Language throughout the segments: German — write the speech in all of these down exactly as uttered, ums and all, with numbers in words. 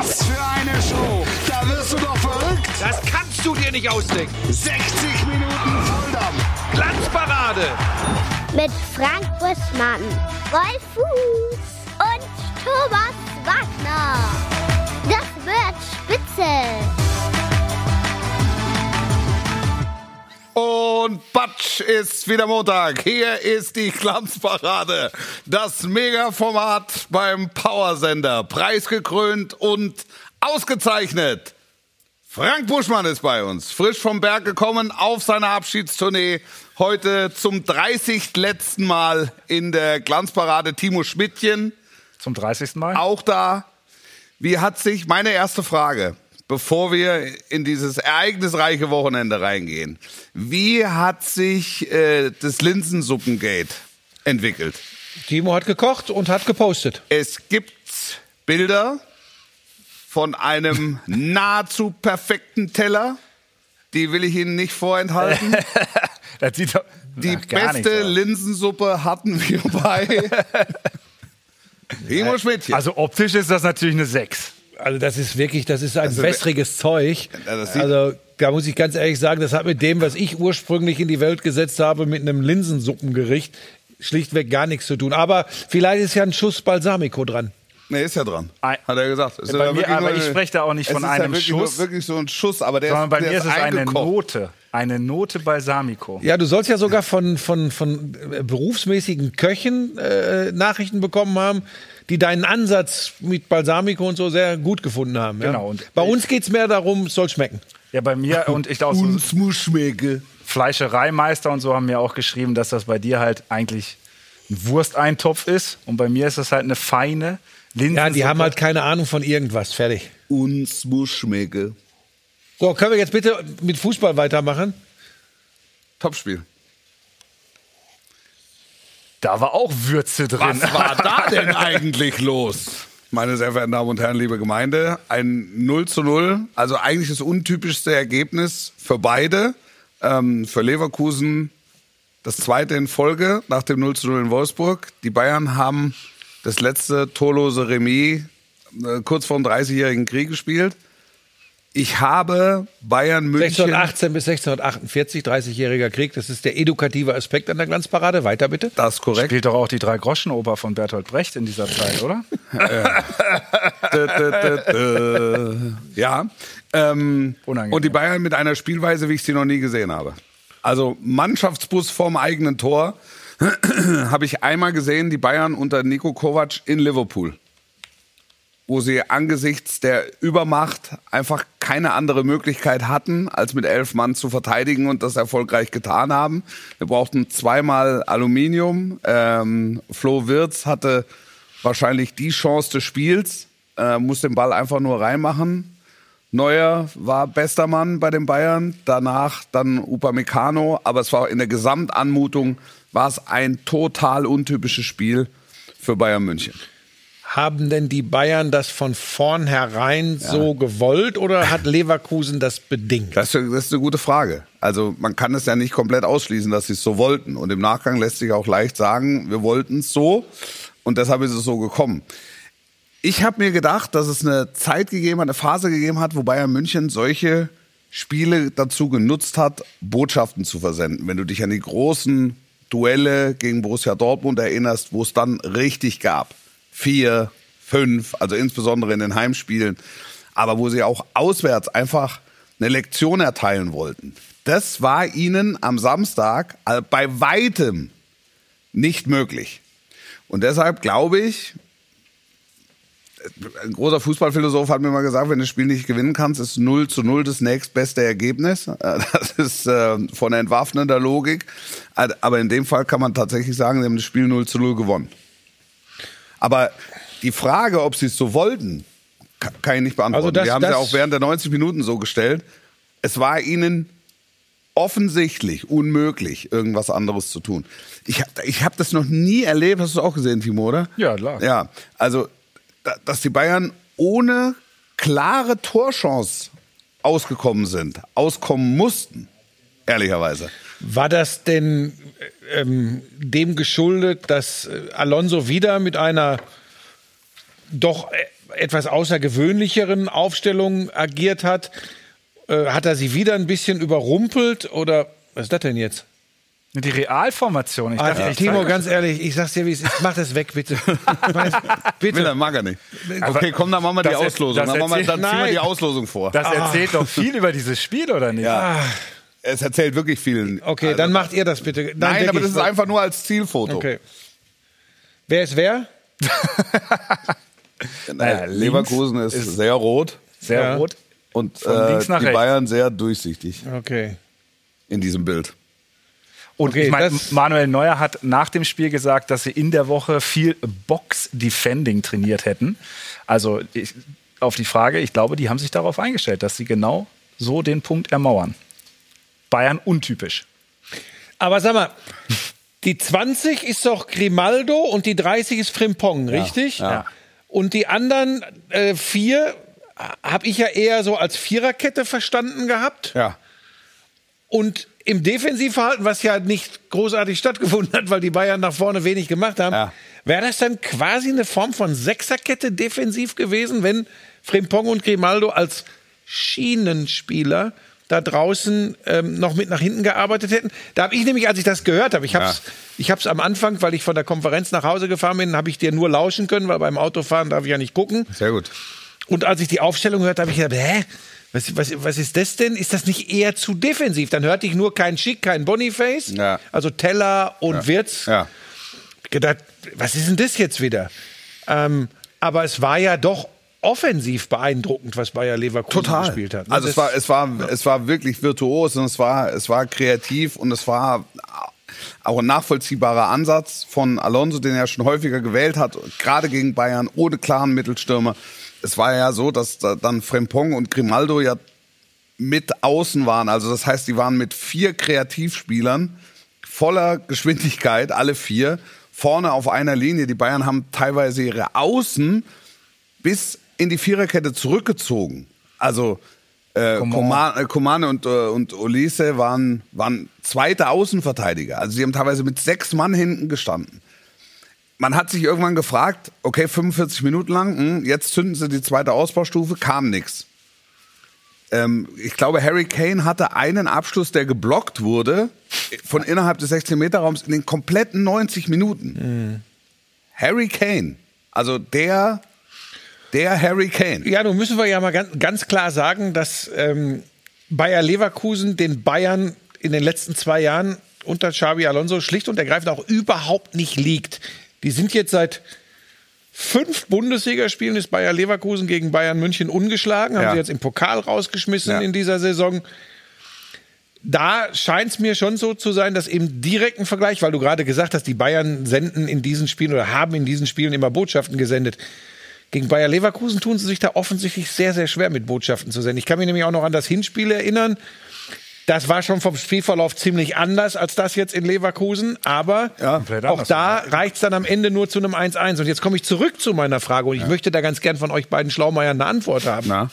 Was für eine Show. Da wirst du doch verrückt. Das kannst du dir nicht ausdenken. sechzig Minuten Volldampf. Glanzparade. Mit Frank Buschmann, Wolf Fuß und Thomas Wagner. Das wird spitze. Und Batsch ist wieder Montag. Hier ist die Glanzparade. Das Mega-Format beim Powersender. Preisgekrönt und ausgezeichnet. Frank Buschmann ist bei uns. Frisch vom Berg gekommen auf seiner Abschiedstournee. Heute zum dreißigsten letzten Mal in der Glanzparade. Timo Schmidtchen. Zum dreißigsten Mal? Auch da. Wie hat sich, meine erste Frage, bevor wir in dieses ereignisreiche Wochenende reingehen, wie hat sich äh, das Linsensuppengate entwickelt? Timo hat gekocht und hat gepostet. Es gibt Bilder von einem nahezu perfekten Teller. Die will ich Ihnen nicht vorenthalten. Das sieht doch Die ach, gar beste nicht aus. Linsensuppe hatten wir bei Timo Schmidtchen. Also optisch ist das natürlich eine sechs. Also das ist wirklich, das ist ein Also, wässriges Zeug. Ja, das sieht- Also da muss ich ganz ehrlich sagen, das hat mit dem, was ich ursprünglich in die Welt gesetzt habe, mit einem Linsensuppengericht, schlichtweg gar nichts zu tun. Aber vielleicht ist ja ein Schuss Balsamico dran. Nee, ist ja dran. Ein- Hat er gesagt. Es ist Bei ja mir, wirklich aber nur ich eine- spreche da auch nicht es von ist ja einem wirklich Schuss, Nur, wirklich so ein Schuss, aber der sondern ist, bei der mir ist es eine eingekocht. Note. Eine Note Balsamico. Ja, du sollst ja sogar von, von, von äh, berufsmäßigen Köchen äh, Nachrichten bekommen haben, die deinen Ansatz mit Balsamico und so sehr gut gefunden haben. Ja? Genau, und Bei uns geht's mehr darum, es soll schmecken. Ja, bei mir und ich glaube, so Uns muss schmecken. Fleischereimeister und so haben mir auch geschrieben, dass das bei dir halt eigentlich ein Wursteintopf ist. Und bei mir ist das halt eine feine Linsensuppe. Ja, die haben halt keine Ahnung von irgendwas. Fertig. Uns muss schmecken. So, können wir jetzt bitte mit Fußball weitermachen? Topspiel. Da war auch Würze drin. Was war da denn eigentlich los? Meine sehr verehrten Damen und Herren, liebe Gemeinde, ein null zu null, also eigentlich das untypischste Ergebnis für beide. Ähm, für Leverkusen das zweite in Folge nach dem null zu null in Wolfsburg. Die Bayern haben das letzte torlose Remis äh, kurz vor dem dreißigjährigen Krieg gespielt. Ich habe Bayern München... sechzehnhundertachtzehn bis sechzehnhundertachtundvierzig, dreißigjähriger Krieg. Das ist der edukative Aspekt an der Glanzparade. Weiter bitte. Das ist korrekt. Spielt doch auch die Drei-Groschen-Oper von Bertolt Brecht in dieser Zeit, oder? Dö, dö, dö, dö. Ja. Ähm, Unangenehm. und die Bayern mit einer Spielweise, wie ich sie noch nie gesehen habe. Also Mannschaftsbus vorm eigenen Tor habe ich einmal gesehen, die Bayern unter Niko Kovac in Liverpool, wo sie angesichts der Übermacht einfach keine andere Möglichkeit hatten, als mit elf Mann zu verteidigen und das erfolgreich getan haben. Wir brauchten zweimal Aluminium. Ähm, Flo Wirtz hatte wahrscheinlich die Chance des Spiels, äh, muss den Ball einfach nur reinmachen. Neuer war bester Mann bei den Bayern, danach dann Upamecano, aber es war in der Gesamtanmutung war es ein total untypisches Spiel für Bayern München. Haben denn die Bayern das von vornherein so gewollt oder hat Leverkusen das bedingt? Das ist, das ist eine gute Frage. Also man kann es ja nicht komplett ausschließen, dass sie es so wollten. Und im Nachgang lässt sich auch leicht sagen, wir wollten es so und deshalb ist es so gekommen. Ich habe mir gedacht, dass es eine Zeit gegeben hat, eine Phase gegeben hat, wo Bayern München solche Spiele dazu genutzt hat, Botschaften zu versenden. Wenn du dich an die großen Duelle gegen Borussia Dortmund erinnerst, wo es dann richtig gab. Vier, fünf, also insbesondere in den Heimspielen. Aber wo sie auch auswärts einfach eine Lektion erteilen wollten. Das war ihnen am Samstag bei weitem nicht möglich. Und deshalb glaube ich, ein großer Fußballphilosoph hat mir mal gesagt, wenn du das Spiel nicht gewinnen kannst, ist null zu null das nächstbeste Ergebnis. Das ist äh, von entwaffnender Logik. Aber in dem Fall kann man tatsächlich sagen, sie haben das Spiel null zu null gewonnen. Aber die Frage, ob sie es so wollten, kann ich nicht beantworten. Also das, Wir haben es ja das auch während der neunzig Minuten so gestellt. Es war ihnen offensichtlich unmöglich, irgendwas anderes zu tun. Ich habe ich hab das noch nie erlebt. Hast du es auch gesehen, Timo, oder? Ja, klar. Ja, also dass die Bayern ohne klare Torchance ausgekommen sind, auskommen mussten, ehrlicherweise. War das denn ähm, dem geschuldet, dass äh, Alonso wieder mit einer doch äh, etwas außergewöhnlicheren Aufstellung agiert hat? Äh, hat er sie wieder ein bisschen überrumpelt oder was ist das denn jetzt? Die Realformation. Ich Ah, dachte, ich Timo, sag- ganz ehrlich, ich sag's dir, wie es ist. Mach das weg, bitte. Ich weiß, Will bitte. er, mag er nicht. Okay, komm, dann machen wir die das er- Auslosung. das Dann, machen wir, erzählt- dann ziehen wir Nein. die Auslosung vor. Das erzählt doch viel über dieses Spiel, oder nicht? Ja. Es erzählt wirklich viel. Okay, Also- dann macht ihr das bitte. Dann Nein, denk aber ich- das ist einfach nur als Zielfoto. Okay. Wer ist wer? Naja, Leverkusen ist, ist- sehr rot Sehr Ja. rot. und Von äh, links nach die rechts. Bayern sehr durchsichtig Okay. in diesem Bild. Und Okay, ich meine, das- Manuel Neuer hat nach dem Spiel gesagt, dass sie in der Woche viel Box-Defending trainiert hätten. Also ich, auf die Frage, ich glaube, die haben sich darauf eingestellt, dass sie genau so den Punkt ermauern. Bayern untypisch. Aber sag mal, die zwanzig ist doch Grimaldo und die dreißig ist Frimpong, richtig? ja. Und die anderen äh, vier habe ich ja eher so als Viererkette verstanden gehabt. Ja. Und im Defensivverhalten, was ja nicht großartig stattgefunden hat, weil die Bayern nach vorne wenig gemacht haben, Ja. wäre das dann quasi eine Form von Sechserkette defensiv gewesen, wenn Frimpong und Grimaldo als Schienenspieler da draußen ähm, noch mit nach hinten gearbeitet hätten. Da habe ich nämlich, als ich das gehört habe, ich habe es Ja. ich hab's am Anfang, weil ich von der Konferenz nach Hause gefahren bin, habe ich dir nur lauschen können, weil beim Autofahren darf ich ja nicht gucken. Sehr gut. Und als ich die Aufstellung hörte, habe ich gedacht, hä? Was, was, was ist das denn? Ist das nicht eher zu defensiv? Dann hörte ich nur kein Schick, kein Boniface, Ja. also Teller und Wirtz. Ja. Gedacht, was ist denn das jetzt wieder? Ähm, aber es war ja doch offensiv beeindruckend, was Bayer Leverkusen Total. gespielt hat. ne? Also es Das- war, es war, es war wirklich virtuos und es war, es war kreativ und es war auch ein nachvollziehbarer Ansatz von Alonso, den er schon häufiger gewählt hat, gerade gegen Bayern, ohne klaren Mittelstürmer. Es war ja so, dass da dann Frimpong und Grimaldo ja mit außen waren. Also das heißt, die waren mit vier Kreativspielern voller Geschwindigkeit, alle vier, vorne auf einer Linie. Die Bayern haben teilweise ihre Außen bis in die Viererkette zurückgezogen. Also äh, Coman, äh, Coman und, äh, und Olise waren, waren zweite Außenverteidiger. Also sie haben teilweise mit sechs Mann hinten gestanden. Man hat sich irgendwann gefragt, okay, fünfundvierzig Minuten lang, mh, jetzt zünden sie die zweite Ausbaustufe, kam nichts. Ähm, ich glaube, Harry Kane hatte einen Abschluss, der geblockt wurde, von innerhalb des sechzehn-Meter-Raums in den kompletten neunzig Minuten. Harry Kane, also der, der Harry Kane. Ja, nun müssen wir ja mal ganz, ganz klar sagen, dass ähm, Bayer Leverkusen den Bayern in den letzten zwei Jahren unter Xabi Alonso schlicht und ergreifend auch überhaupt nicht liegt. Die sind jetzt seit fünf Bundesligaspielen ist Bayer Leverkusen gegen Bayern München ungeschlagen, haben Ja. sie jetzt im Pokal rausgeschmissen Ja. in dieser Saison. Da scheint es mir schon so zu sein, dass im direkten Vergleich, weil du gerade gesagt hast, die Bayern senden in diesen Spielen oder haben in diesen Spielen immer Botschaften gesendet. Gegen Bayer Leverkusen tun sie sich da offensichtlich sehr, sehr schwer mit Botschaften zu senden. Ich kann mich nämlich auch noch an das Hinspiel erinnern. Das war schon vom Spielverlauf ziemlich anders als das jetzt in Leverkusen. Aber Komplett auch anders. da reicht es dann am Ende nur zu einem eins eins. Und jetzt komme ich zurück zu meiner Frage. Und ich möchte da ganz gern von euch beiden Schlaumeiern eine Antwort haben. Na?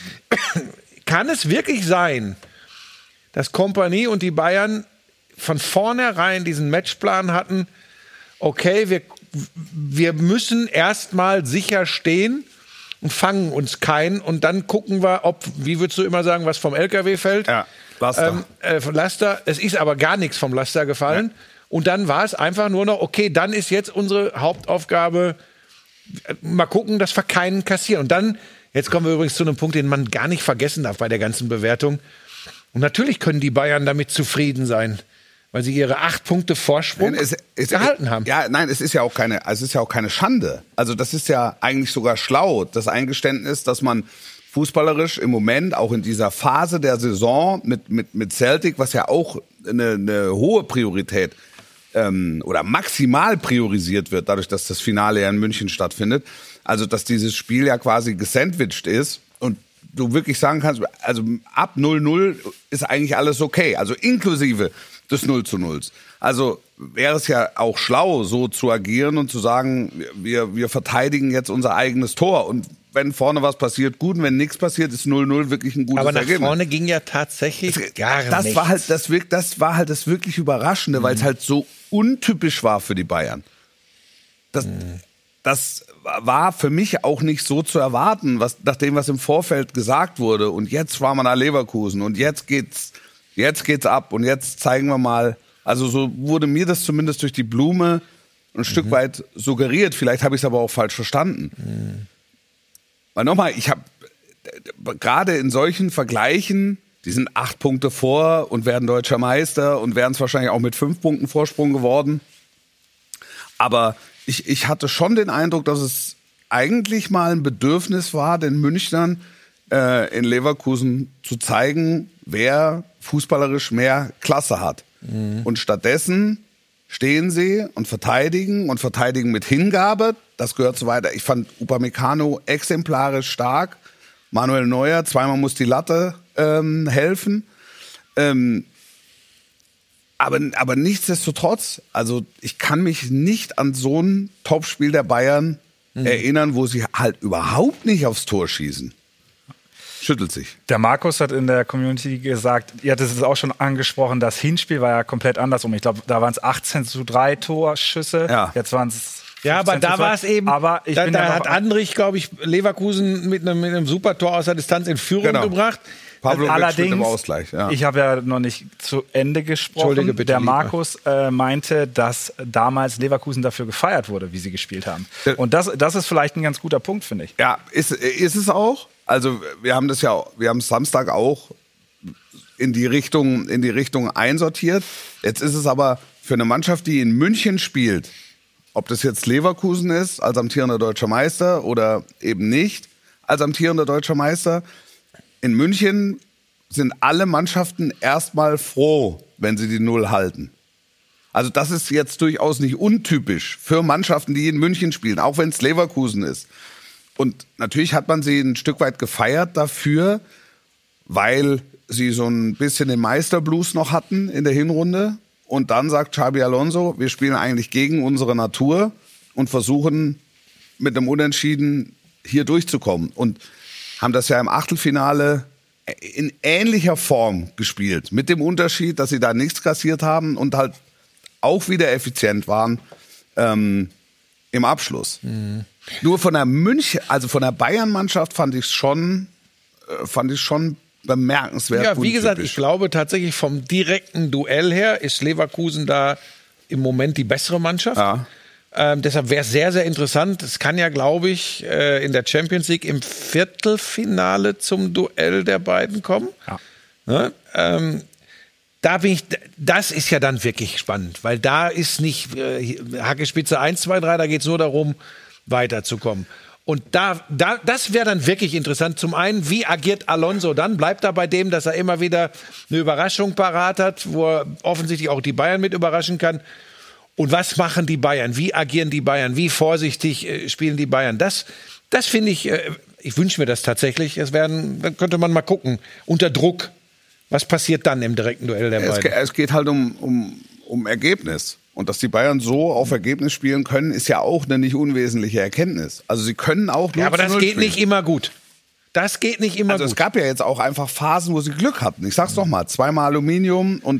Kann es wirklich sein, dass Kompanie und die Bayern von vornherein diesen Matchplan hatten, okay, wir, wir müssen erstmal sicher stehen und fangen uns keinen und dann gucken wir, ob, wie würdest du immer sagen, was vom L K W fällt? Ja, Laster. Ähm, äh, von Laster. Es ist aber gar nichts vom Laster gefallen. Ja. Und dann war es einfach nur noch, okay, dann ist jetzt unsere Hauptaufgabe, äh, mal gucken, dass wir keinen kassieren. Und dann, jetzt kommen wir übrigens zu einem Punkt, den man gar nicht vergessen darf bei der ganzen Bewertung. Und natürlich können die Bayern damit zufrieden sein, weil sie ihre acht Punkte Vorsprung Nein, es- es- gehalten haben. Ja, nein, es ist ja auch keine, also es ist ja auch keine Schande. Also das ist ja eigentlich sogar schlau, das Eingeständnis, dass man fußballerisch im Moment auch in dieser Phase der Saison mit mit mit Celtic, was ja auch eine, eine hohe Priorität ähm, oder maximal priorisiert wird, dadurch, dass das Finale ja in München stattfindet. Also dass dieses Spiel ja quasi gesandwiched ist und du wirklich sagen kannst, also ab null null ist eigentlich alles okay, also inklusive des null zu null. Also wäre es ja auch schlau, so zu agieren und zu sagen, wir, wir verteidigen jetzt unser eigenes Tor und wenn vorne was passiert, gut, und wenn nichts passiert, ist null null wirklich ein gutes Aber nach Ergebnis. vorne ging ja tatsächlich gar das nichts. war halt das, wirk- das war halt das wirklich Überraschende, weil es halt so untypisch war für die Bayern. Das, das war für mich auch nicht so zu erwarten, was, nach dem, was im Vorfeld gesagt wurde. Und jetzt fahren wir nach Leverkusen und jetzt geht's, jetzt geht's ab und jetzt zeigen wir mal. Also so wurde mir das zumindest durch die Blume ein mhm. Stück weit suggeriert. Vielleicht habe ich es aber auch falsch verstanden. Mhm. Weil nochmal, ich habe gerade in solchen Vergleichen, die sind acht Punkte vor und werden deutscher Meister und wären es wahrscheinlich auch mit fünf Punkten Vorsprung geworden. Aber ich, ich hatte schon den Eindruck, dass es eigentlich mal ein Bedürfnis war, den Münchnern äh, in Leverkusen zu zeigen, wer fußballerisch mehr Klasse hat. Mhm. Und stattdessen stehen sie und verteidigen und verteidigen mit Hingabe. Das gehört so weiter. Ich fand Upamecano exemplarisch stark. Manuel Neuer, zweimal muss die Latte ähm, helfen. Ähm, aber, aber nichtsdestotrotz, also ich kann mich nicht an so ein Topspiel der Bayern mhm. erinnern, wo sie halt überhaupt nicht aufs Tor schießen. Schüttelt sich. Der Markus hat in der Community gesagt, ihr hattet es auch schon angesprochen, das Hinspiel war ja komplett andersrum. Ich glaube, da waren es achtzehn zu drei Torschüsse. Ja. Jetzt waren es Ja, aber da war es eben, aber ich da, bin da aber hat Andrich, glaube ich, Leverkusen mit einem, mit einem Supertor aus der Distanz in Führung Genau. gebracht. Pavlovic allerdings, mit dem Ausgleich. Ja. Ich habe ja noch nicht zu Ende gesprochen. Entschuldige bitte, der lieber. Markus äh, meinte, dass damals Leverkusen dafür gefeiert wurde, wie sie gespielt haben. Ja. Und das, das ist vielleicht ein ganz guter Punkt, finde ich. Ja, ist, ist es auch. Also wir haben das ja, wir haben Samstag auch in die Richtung, in die Richtung einsortiert. Jetzt ist es aber für eine Mannschaft, die in München spielt, ob das jetzt Leverkusen ist, als amtierender deutscher Meister oder eben nicht als amtierender deutscher Meister. In München sind alle Mannschaften erstmal froh, wenn sie die Null halten. Also das ist jetzt durchaus nicht untypisch für Mannschaften, die in München spielen, auch wenn es Leverkusen ist. Und natürlich hat man sie ein Stück weit gefeiert dafür, weil sie so ein bisschen den Meisterblues noch hatten in der Hinrunde. Und dann sagt Xabi Alonso, wir spielen eigentlich gegen unsere Natur und versuchen mit einem Unentschieden hier durchzukommen. Und haben das ja im Achtelfinale in ähnlicher Form gespielt. Mit dem Unterschied, dass sie da nichts kassiert haben und halt auch wieder effizient waren ähm, im Abschluss. Mhm. Nur von der München, also von der Bayern-Mannschaft fand ich es schon, äh, fand ich schon bemerkenswert. Ja, wie gesagt, untypisch. ich glaube tatsächlich vom direkten Duell her ist Leverkusen da im Moment die bessere Mannschaft. Ja. Ähm, deshalb wäre es sehr, sehr interessant. Es kann ja, glaube ich, äh, in der Champions League im Viertelfinale zum Duell der beiden kommen. Ja. Ne? Ähm, da bin ich, das ist ja dann wirklich spannend, weil da ist nicht äh, Hackespitze eins, zwei, drei, da geht es nur darum, weiterzukommen. Und da, da, das wäre dann wirklich interessant. Zum einen, wie agiert Alonso dann? Bleibt er bei dem, dass er immer wieder eine Überraschung parat hat, wo er offensichtlich auch die Bayern mit überraschen kann? Und was machen die Bayern? Wie agieren die Bayern? Wie vorsichtig äh, spielen die Bayern? Das, das finde ich, äh, ich wünsche mir das tatsächlich. Es werden, dann könnte man mal gucken, unter Druck, was passiert dann im direkten Duell der es, beiden? ge- es geht halt um, um, um Ergebnis. Und dass die Bayern so auf Ergebnis spielen können, ist ja auch eine nicht unwesentliche Erkenntnis. Also sie können auch null Ja, aber zu das null geht spielen. nicht immer gut. Das geht nicht immer Also gut. es gab ja jetzt auch einfach Phasen, wo sie Glück hatten. Ich sag's doch mal, zweimal Aluminium und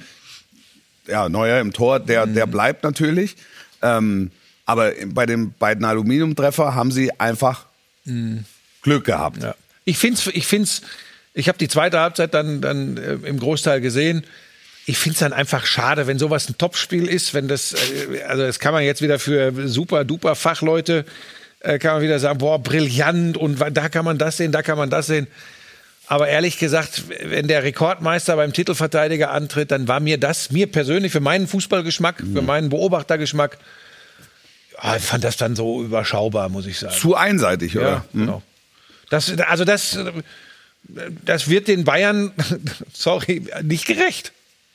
ja, Neuer im Tor, der, der bleibt natürlich. Ähm, aber bei den beiden Aluminiumtreffer haben sie einfach Glück gehabt. Ja. Ich finde es, ich, find's, ich habe die zweite Halbzeit dann, dann äh, im Großteil gesehen. Ich finde es dann einfach schade, wenn sowas ein Topspiel ist, wenn das, äh, also das kann man jetzt wieder für super duper Fachleute, äh, kann man wieder sagen, boah, brillant und da kann man das sehen, da kann man das sehen. Aber ehrlich gesagt, wenn der Rekordmeister beim Titelverteidiger antritt, dann war mir das, mir persönlich, für meinen Fußballgeschmack, mhm. für meinen Beobachtergeschmack, ja, ich fand das dann so überschaubar, muss ich sagen. Zu einseitig, oder? Ja, genau. Das, also das, das wird den Bayern, sorry, nicht gerecht.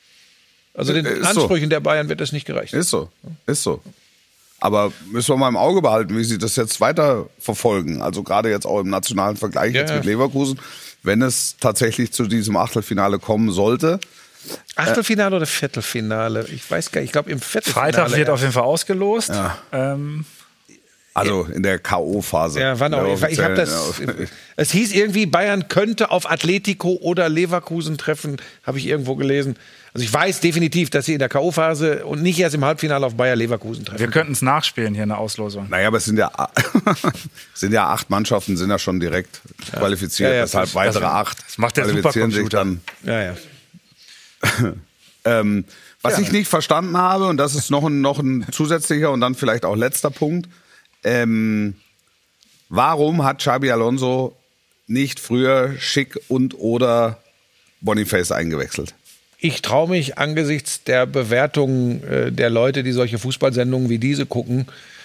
Also den Ist Ansprüchen so. der Bayern wird das nicht gerecht. Ist so, ist so. Aber müssen wir mal im Auge behalten, wie sie das jetzt weiter verfolgen. Also gerade jetzt auch im nationalen Vergleich Ja, jetzt ja. mit Leverkusen, wenn es tatsächlich zu diesem Achtelfinale kommen sollte. Achtelfinale oder Viertelfinale? Ich weiß gar nicht, ich glaube im Viertelfinale. Freitag wird erst. auf jeden Fall ausgelost. Ja. Ähm, Also in der K O-Phase. Ja, wann auch. Der Ich, ich habe das. offiziellen- Es hieß irgendwie, Bayern könnte auf Atletico oder Leverkusen treffen, habe ich irgendwo gelesen. Also ich weiß definitiv, dass sie in der K O-Phase und nicht erst im Halbfinale auf Bayer Leverkusen treffen. Wir könnten es nachspielen hier in der Auslosung. Naja, aber es sind ja, sind ja acht Mannschaften, sind ja schon direkt qualifiziert. Ja, ja, Deshalb das- weitere das- acht das macht der qualifizieren sich Supercomputer. dann. Ja, ja. Ähm, was ich nicht verstanden habe, und das ist noch ein, noch ein zusätzlicher und dann vielleicht auch letzter Punkt, ähm, warum hat Xabi Alonso nicht früher Schick und oder Boniface eingewechselt? Ich traue mich angesichts der Bewertungen äh, der Leute, die solche Fußballsendungen wie diese gucken,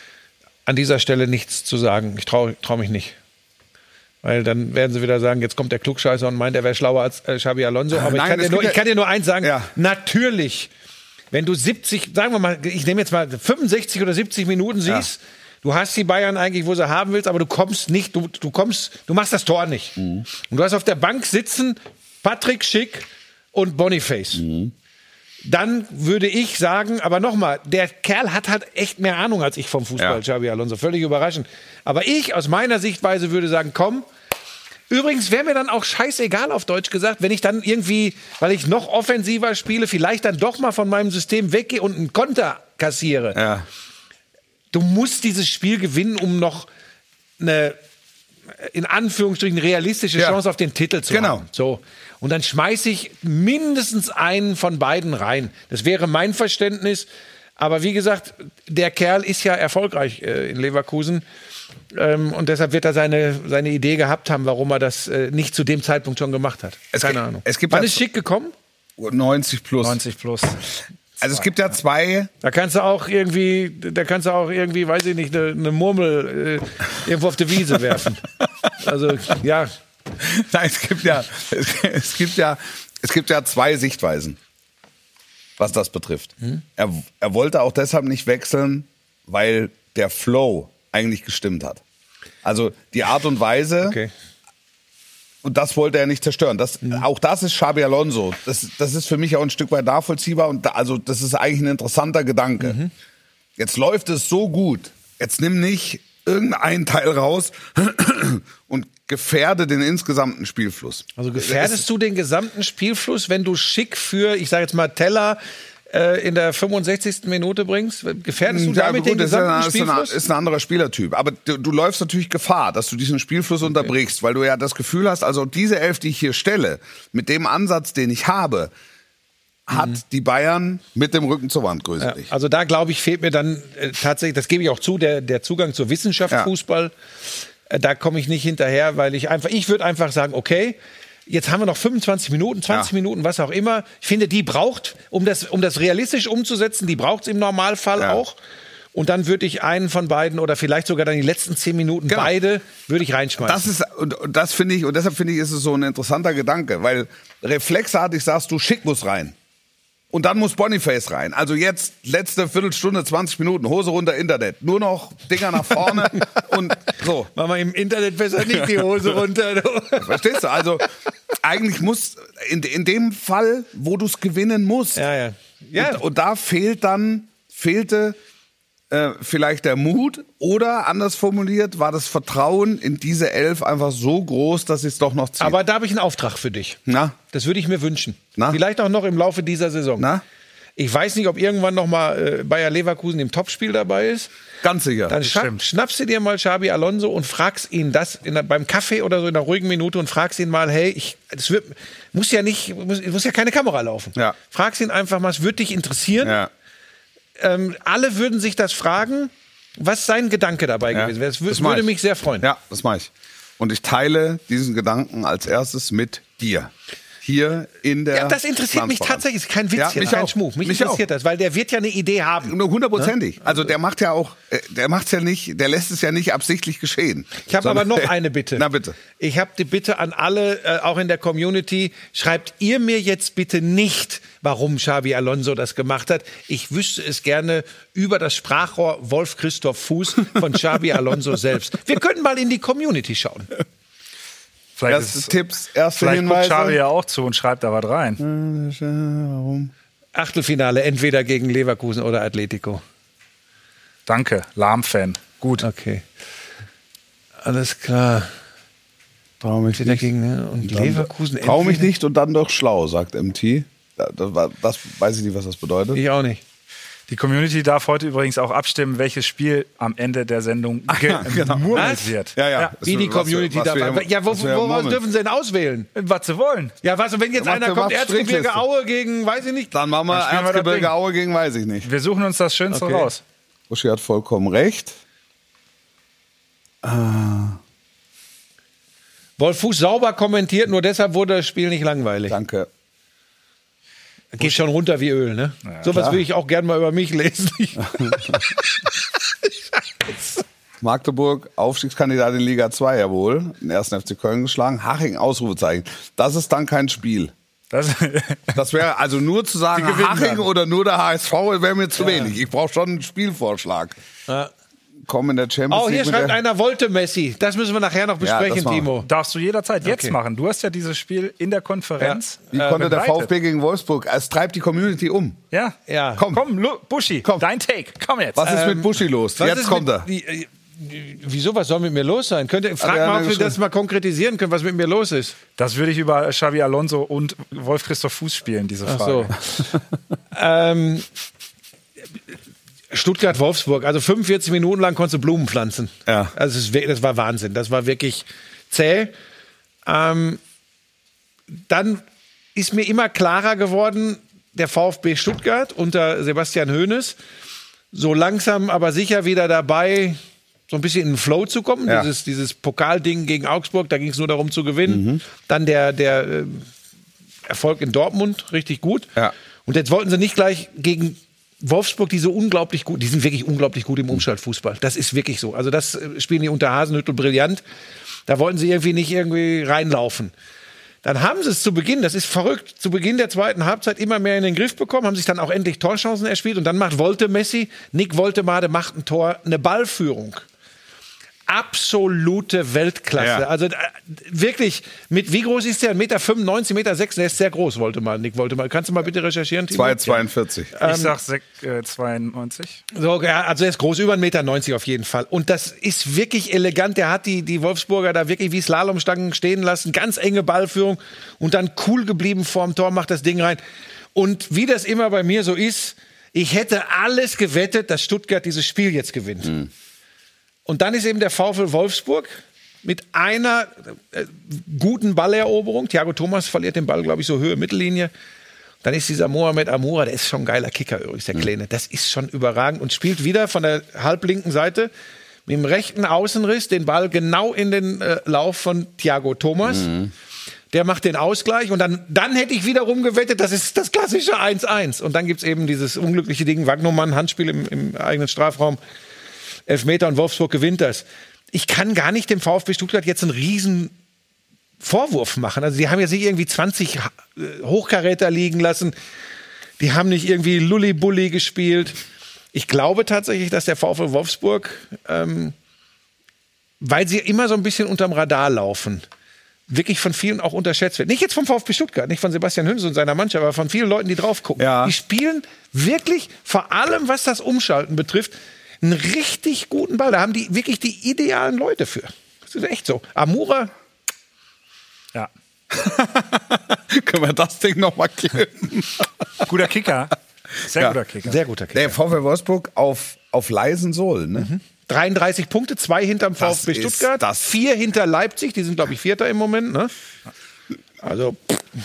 an dieser Stelle nichts zu sagen. Ich traue trau mich nicht. Weil dann werden sie wieder sagen, jetzt kommt der Klugscheißer und meint, er wäre schlauer als äh, Xabi Alonso. Aber Nein, ich, kann dir es nur, gibt ich kann dir nur eins sagen, Ja. natürlich, wenn du siebzig, sagen wir mal, ich nehme jetzt mal fünfundsechzig oder siebzig Minuten siehst, Ja. du hast die Bayern eigentlich, wo sie haben willst, aber du kommst nicht, du, du kommst, du machst das Tor nicht. Mhm. Und du hast auf der Bank sitzen Patrick Schick und Boniface. Mhm. Dann würde ich sagen, aber nochmal, der Kerl hat halt echt mehr Ahnung als ich vom Fußball, Ja. Xabi Alonso, völlig überraschend. Aber ich aus meiner Sichtweise würde sagen, komm, übrigens wäre mir dann auch scheißegal auf Deutsch gesagt, wenn ich dann irgendwie, weil ich noch offensiver spiele, vielleicht dann doch mal von meinem System weggehe und einen Konter kassiere. Ja. Du musst dieses Spiel gewinnen, um noch eine, in Anführungsstrichen, realistische Ja. Chance auf den Titel zu Genau. haben. So. Und dann schmeiße ich mindestens einen von beiden rein. Das wäre mein Verständnis. Aber wie gesagt, der Kerl ist ja erfolgreich äh, in Leverkusen. Ähm, und deshalb wird er seine, seine Idee gehabt haben, warum er das äh, nicht zu dem Zeitpunkt schon gemacht hat. Es Keine gibt- Ahnung. es gibt Wann ja- ist Schick gekommen? neunzig plus. neunzig plus. Also es gibt ja zwei. Da kannst du auch irgendwie, da kannst du auch irgendwie, weiß ich nicht, eine, eine Murmel äh, irgendwo auf die Wiese werfen. Also, ja. Nein, es gibt ja, es, es gibt ja, es gibt ja zwei Sichtweisen, was das betrifft. Hm? Er, er wollte auch deshalb nicht wechseln, weil der Flow eigentlich gestimmt hat. Also die Art und Weise, Okay. und das wollte er nicht zerstören. Das, Auch das ist Xabi Alonso. Das, das ist für mich auch ein Stück weit nachvollziehbar und da, also das ist eigentlich ein interessanter Gedanke. Jetzt läuft es so gut. Jetzt nimm nicht irgendeinen Teil raus und gefährde den insgesamten Spielfluss. Also gefährdest du den gesamten Spielfluss, wenn du Schick für, ich sage jetzt mal, Teller äh, in der fünfundsechzigsten Minute bringst? Gefährdest du Ja, damit gut, den das ist, ein, gesamten ist, ein, Spielfluss? ist ein anderer Spielertyp. Aber du, du läufst natürlich Gefahr, dass du diesen Spielfluss unterbrichst, weil du ja das Gefühl hast, also diese Elf, die ich hier stelle, mit dem Ansatz, den ich habe, hat die Bayern mit dem Rücken zur Wand Ja, größerlich. also da, glaube ich, fehlt mir dann äh, tatsächlich, das gebe ich auch zu, der, der Zugang zur Wissenschaft Ja. Fußball. Äh, da komme ich nicht hinterher, weil ich einfach, ich würde einfach sagen, okay, jetzt haben wir noch fünfundzwanzig Minuten, zwanzig Ja. Minuten, was auch immer. Ich finde, die braucht, um das, um das realistisch umzusetzen, die braucht es im Normalfall Ja. auch. Und dann würde ich einen von beiden oder vielleicht sogar dann die letzten zehn Minuten Genau. beide, würde ich reinschmeißen. Das ist, und, und das finde ich, und deshalb finde ich, ist es so ein interessanter Gedanke, weil reflexartig sagst du, Schick muss rein. Und dann muss Boniface rein. Also jetzt letzte Viertelstunde, zwanzig Minuten, Hose runter, Internet. Nur noch Dinger nach vorne und so. Machen wir im Internet besser nicht die Hose runter. Verstehst du? Also eigentlich muss, in, in dem Fall, wo du es gewinnen musst. Ja, ja. Ja. Und, und da fehlt dann, fehlte äh, vielleicht der Mut oder anders formuliert, war das Vertrauen in diese Elf einfach so groß, dass sie es doch noch zieht. Aber da habe ich einen Auftrag für dich. Na? Das würde ich mir wünschen. Na? Vielleicht auch noch im Laufe dieser Saison. Na? Ich weiß nicht, ob irgendwann noch mal äh, Bayer Leverkusen im Topspiel dabei ist. Ganz sicher. Dann scha- Bestimmt. schnappst du dir mal Xabi Alonso und fragst ihn das in der, beim Kaffee oder so in einer ruhigen Minute und fragst ihn mal, hey, ich, das wird, muss ja nicht, muss, muss ja keine Kamera laufen. Ja. Fragst ihn einfach mal, es würde dich interessieren. ja. Ähm, alle würden sich das fragen, was sein Gedanke dabei Ja, gewesen wäre. Das, wür- das mach würde ich. mich sehr freuen. Ja, das mache ich. Und ich teile diesen Gedanken als erstes mit dir. Hier in der Ja, das interessiert mich Transparenz. tatsächlich. Ist kein Witz Ja, hier, mich kein auch. Schmuck. Mich, Mich interessiert auch. das, weil der wird ja eine Idee haben. Nur hundertprozentig. Also der macht ja auch, äh, der macht's ja nicht, der lässt es ja nicht absichtlich geschehen. Ich habe aber Sondern- noch eine Bitte. Na bitte. Ich habe die Bitte an alle, äh, auch in der Community, schreibt ihr mir jetzt bitte nicht, warum Xabi Alonso das gemacht hat. Ich wüsste es gerne über das Sprachrohr Wolf Christoph Fuß von Xabi Alonso selbst. Wir könnten mal in die Community schauen. Vielleicht, Erste ist, Tipps, erste vielleicht guckt Hinweise. Xavi ja auch zu und schreibt da was rein. Warum? Achtelfinale, entweder gegen Leverkusen oder Atletico. Danke, Lahm-Fan. Gut. Okay. Alles klar. Trau mich Steht dagegen, ne? Und Leverkusen. Trau mich entweder- nicht und dann doch schlau, sagt M T. Das, das, das weiß ich nicht, was das bedeutet. Ich auch nicht. Die Community darf heute übrigens auch abstimmen, welches Spiel am Ende der Sendung ja, genau. gemurmelt Was? wird. Ja, ja. Wie die Was wir- Community was darf. wir- Ja, wo, was wir wo, was murmeln. dürfen sie denn auswählen? Was sie wollen. Ja, was? Und wenn jetzt Macht einer der kommt, Watt Erzgebirge Strichliste. Aue gegen, weiß ich nicht. Dann machen wir Dann spielen wir das Erzgebirge Ding. Aue gegen, weiß ich nicht. Wir suchen uns das Schönste Okay. raus. Uschi hat vollkommen recht. Wolf-Fuß sauber kommentiert, nur deshalb wurde das Spiel nicht langweilig. Danke. Geht schon runter wie Öl, ne? Sowas klar. will ich auch gerne mal über mich lesen. Magdeburg, Aufstiegskandidat in Liga zwei, jawohl. Den ersten F C Köln geschlagen. Haching, Ausrufezeichen. Das ist dann kein Spiel. Das, Das wäre also nur zu sagen, Die gewinnen Haching dann. oder nur der H S V wäre mir zu wenig. Ich brauche schon einen Spielvorschlag. Ja. Kommen in der Champions Oh, hier League mit schreibt der- einer, wollte Messi. Das müssen wir nachher noch Ja, besprechen, das machen wir. Timo. darfst du jederzeit jetzt Okay. machen. Du hast ja dieses Spiel in der Konferenz. Wie äh, konnte der begleitet. VfB gegen Wolfsburg? Es treibt die Community um. Ja. Ja. Komm. Komm, Lu- Buschi, Komm. dein Take. Komm jetzt. Was ist Ähm, mit Buschi los? Was Jetzt ist kommt mit, er. Die, äh, wieso, was soll mit mir los sein? Könnt ihr, frag ja mal, ob wir geschrieben. das mal konkretisieren können, was mit mir los ist. Das würde ich über Xavi Alonso und Wolf-Christoph Fuß spielen, diese Ach Frage. so. ähm, Stuttgart-Wolfsburg, also fünfundvierzig Minuten lang konntest du Blumen pflanzen. Ja. Also es ist, wir- das war Wahnsinn. Das war wirklich zäh. Ähm, dann ist mir immer klarer geworden, der VfB Stuttgart unter Sebastian Hoeneß, so langsam aber sicher wieder dabei, so ein bisschen in den Flow zu kommen. Ja. Dieses, dieses Pokalding gegen Augsburg, da ging es nur darum zu gewinnen. Dann der, der äh, Erfolg in Dortmund, richtig gut. Ja. Und jetzt wollten sie nicht gleich gegen Wolfsburg, die so unglaublich gut, die sind wirklich unglaublich gut im Umschaltfußball. Das ist wirklich so. Also das äh, spielen die unter Hasenhüttl brillant. Da wollten sie irgendwie nicht irgendwie reinlaufen. Dann haben sie es zu Beginn, das ist verrückt, zu Beginn der zweiten Halbzeit immer mehr in den Griff bekommen, haben sich dann auch endlich Torchancen erspielt und dann macht Wolte Messi, Nick Woltemade macht ein Tor, eine Ballführung. Absolute Weltklasse. Ja. Also äh, wirklich, mit wie groß ist der? eins Komma fünfundneunzig Meter, eins Komma sechs, der ist sehr groß, Woltemade, Nick Woltemade. Kannst du mal bitte recherchieren, Timo? zwei Komma zweiundvierzig. Ich sag sech- äh, zweiundneunzig. So, ja, also er ist groß, über eins Komma neunzig Meter auf jeden Fall. Und das ist wirklich elegant. Der hat die, die Wolfsburger da wirklich wie Slalomstangen stehen lassen. Ganz enge Ballführung und dann cool geblieben vorm Tor, macht das Ding rein. Und wie das immer bei mir so ist, ich hätte alles gewettet, dass Stuttgart dieses Spiel jetzt gewinnt. Mhm. Und dann ist eben der VfL Wolfsburg mit einer äh, guten Balleroberung. Thiago Thomas verliert den Ball, glaube ich, so Höhe Mittellinie. Dann ist dieser Mohamed Amoura, der ist schon ein geiler Kicker übrigens, der Kleine. Das ist schon überragend und spielt wieder von der halblinken Seite mit dem rechten Außenriss den Ball genau in den äh, Lauf von Thiago Thomas. Der macht den Ausgleich und dann, dann hätte ich wiederum gewettet, das ist das klassische eins eins. Und dann gibt's eben dieses unglückliche Ding, Wagnumann, Handspiel im, im eigenen Strafraum, Elfmeter und Wolfsburg gewinnt das. Ich kann gar nicht dem VfB Stuttgart jetzt einen riesen Vorwurf machen. Also die haben ja sich irgendwie zwanzig Ha- äh, Hochkaräter liegen lassen. Die haben nicht irgendwie Lulli-Bulli gespielt. Ich glaube tatsächlich, dass der VfL Wolfsburg, ähm, weil sie immer so ein bisschen unterm Radar laufen, wirklich von vielen auch unterschätzt wird. Nicht jetzt vom VfB Stuttgart, nicht von Sebastian Hoeneß und seiner Mannschaft, aber von vielen Leuten, die drauf gucken. Ja. Die spielen wirklich, vor allem was das Umschalten betrifft, einen richtig guten Ball. Da haben die wirklich die idealen Leute für. Das ist echt so. Amoura, Ja. Können wir das Ding noch mal kippen? Guter Kicker. Sehr Ja. guter Kicker. sehr guter Kicker. Der VfL Wolfsburg auf, auf leisen Sohlen, ne? dreiunddreißig Punkte, zwei hinterm Das VfB ist Stuttgart, das- vier hinter Leipzig, die sind, glaube ich, Vierter im Moment. Ne? Also,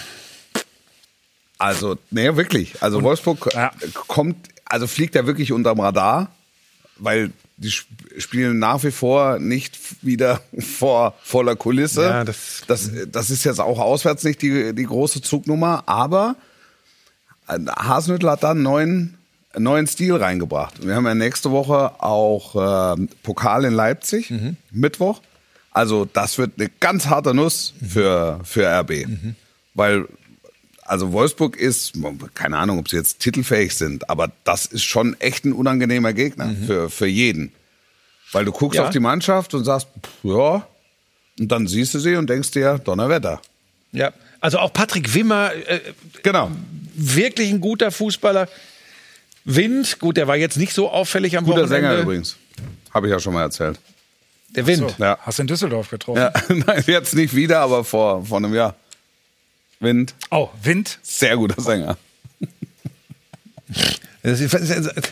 Also, nee, wirklich. Also Wolfsburg ja. kommt, also fliegt ja wirklich unterm Radar, weil die sp- spielen nach wie vor nicht wieder vor voller Kulisse. Ja, das- das, das ist jetzt auch auswärts nicht die, die große Zugnummer, aber Hasenhüttl hat da einen neuen, einen neuen Stil reingebracht. Wir haben ja nächste Woche auch äh, Pokal in Leipzig, Mittwoch. Also das wird eine ganz harte Nuss für, für R B. Weil also Wolfsburg ist, keine Ahnung, ob sie jetzt titelfähig sind, aber das ist schon echt ein unangenehmer Gegner für, für jeden. Weil du guckst Ja. auf die Mannschaft und sagst, pff, ja, und dann siehst du sie und denkst dir, Donnerwetter. ja. Also auch Patrick Wimmer, äh, Genau. wirklich ein guter Fußballer. Wind, gut, der war jetzt nicht so auffällig am Guter Wochenende. Sänger übrigens. Habe ich ja schon mal erzählt. Der Wind. So, Ja. hast du in Düsseldorf getroffen? Ja, nein, jetzt nicht wieder, aber vor, vor einem Jahr. Wind, Oh, Wind. sehr guter Sänger. Das ist,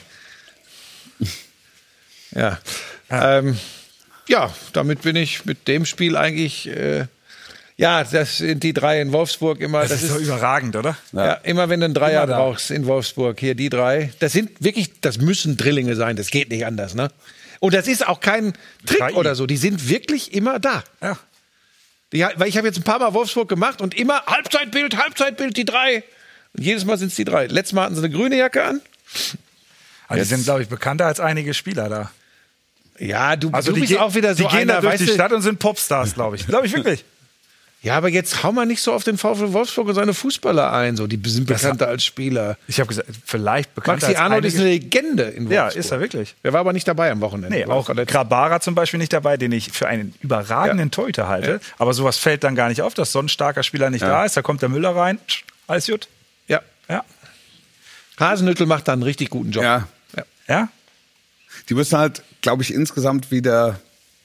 ja. Ja. Ähm, ja, damit bin ich mit dem Spiel eigentlich. Äh, ja, das sind die drei in Wolfsburg immer. Das, Das, ist doch überragend, oder? ja. immer wenn du einen Dreier Immer da. brauchst in Wolfsburg, hier die drei. Das sind wirklich, das müssen Drillinge sein. Das geht nicht anders, ne? Und das ist auch kein Trick K I. oder so. Die sind wirklich immer da. Ja. Die, weil ich habe jetzt ein paar Mal Wolfsburg gemacht und immer Halbzeitbild, Halbzeitbild, die drei. Und jedes Mal sind es die drei. Letztes Mal hatten sie eine grüne Jacke an. Also die Jetzt- sind, glaube ich, bekannter als einige Spieler da. Ja, du, Also du die bist gehen- auch wieder so die gehen einer, da durch weißt die du, Stadt und sind Popstars, glaube ich. Glaube ich wirklich. Ja, aber jetzt hau mal nicht so auf den VfL Wolfsburg und seine Fußballer ein. So, die sind bekannter als Spieler. Ich habe gesagt, vielleicht bekannter Maxi als Arnold ist einige. eine Legende in Wolfsburg. Ja, ist er wirklich. Er war aber nicht dabei am Wochenende. Nee, War auch verletzt. Grabara zum Beispiel nicht dabei, den ich für einen überragenden Ja. Torhüter halte. Aber sowas fällt dann gar nicht auf, dass so ein starker Spieler nicht da ist. Da kommt der Müller rein. Alles gut. Ja. Ja. Hasenhüttl macht da einen richtig guten Job. Ja, Ja. Ja? die müssen halt, glaube ich, insgesamt wieder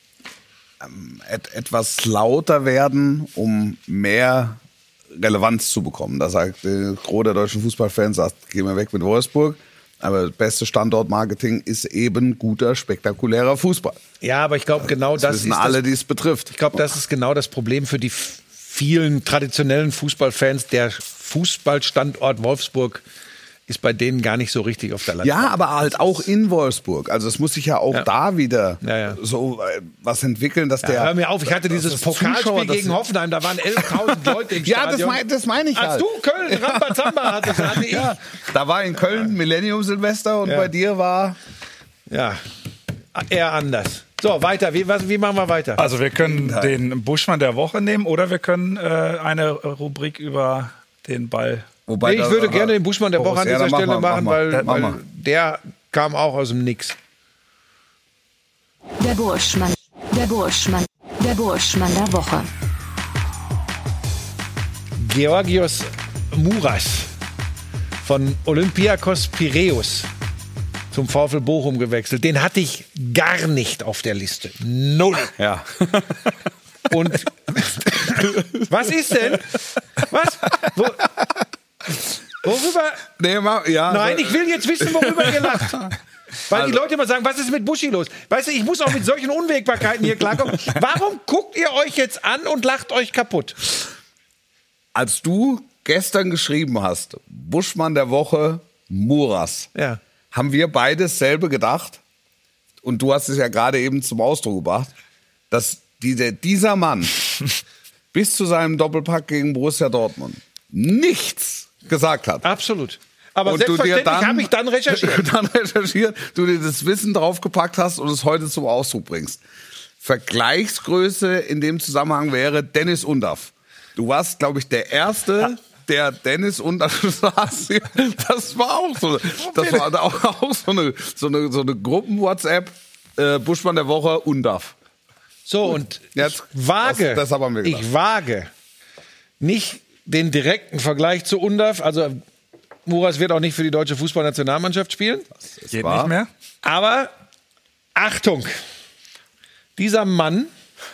ähm, et etwas lauter werden, um mehr Relevanz zu bekommen. Da sagt der Gros der deutschen Fußballfans, sagt, gehen wir weg mit Wolfsburg. Aber das beste Standortmarketing ist eben guter, spektakulärer Fußball. Ja, aber ich glaube, genau Das, das wissen ist alle, das, die es betrifft. ich glaube, das ist genau das Problem für die f- vielen traditionellen Fußballfans. Der Fußballstandort Wolfsburg ist bei denen gar nicht so richtig auf der Liste. Ja, aber halt auch in Wolfsburg. Also es muss sich ja auch Ja. da wieder Ja, ja. so äh, was entwickeln, dass der... Hör mir auf, ich hatte dieses das Pokalspiel Zuschauer, das- gegen Hoffenheim, da waren elftausend Leute im Ja, das Stadion. mein- das meine ich Als halt. du Köln Rambazamba hattest, hatte ich. Ja, da war in Köln Millennium Silvester und Ja. bei dir war... Ja, eher anders. So, weiter. Wie, was, wie machen wir weiter? Also wir können den Buschmann der Woche nehmen oder wir können äh, eine Rubrik über den Ball. Wobei Nee, ich da- würde gerne den Buschmann der Woche an Ja, dieser dann mach Stelle mal, machen, mach weil, mal. Mach weil mal. der kam auch aus dem Nix. Der Burschmann. Der Burschmann. Der Burschmann der Woche. Georgios Muras von Olympiakos Piräus zum VfL Bochum gewechselt. Den hatte ich gar nicht auf der Liste. Null. Ja. Und was ist denn? Was? Wo, worüber? Nee, ma, ja, Nein, also- ich will jetzt wissen, worüber ihr lacht. Weil die Leute immer sagen, was ist mit Buschi los? Weißt du, ich muss auch mit solchen Unwägbarkeiten hier klarkommen. Warum guckt ihr euch jetzt an und lacht euch kaputt? Als du gestern geschrieben hast, Buschmann der Woche, Muras, Ja. haben wir beide dasselbe gedacht. Und du hast es ja gerade eben zum Ausdruck gebracht, dass diese, dieser Mann bis zu seinem Doppelpack gegen Borussia Dortmund nichts gesagt hat. Absolut. Aber Und du dir selbstverständlich dann- habe ich dann recherchiert. dann recherchiert, du dir das Wissen draufgepackt hast und es heute zum Ausdruck bringst. Vergleichsgröße in dem Zusammenhang wäre Dennis Undaff. Du warst, glaube ich, der Erste, der Dennis Undaff saß. Das war auch so, das war auch, auch so eine, so eine, so eine Gruppen-WhatsApp, äh, Buschmann der Woche, Undaff. So, und Jetzt, ich wage, das- das haben wir gedacht. ich wage nicht den direkten Vergleich zu Undav. Also Muras wird auch nicht für die deutsche Fußballnationalmannschaft spielen. Geht wahr. nicht mehr. Aber Achtung, dieser Mann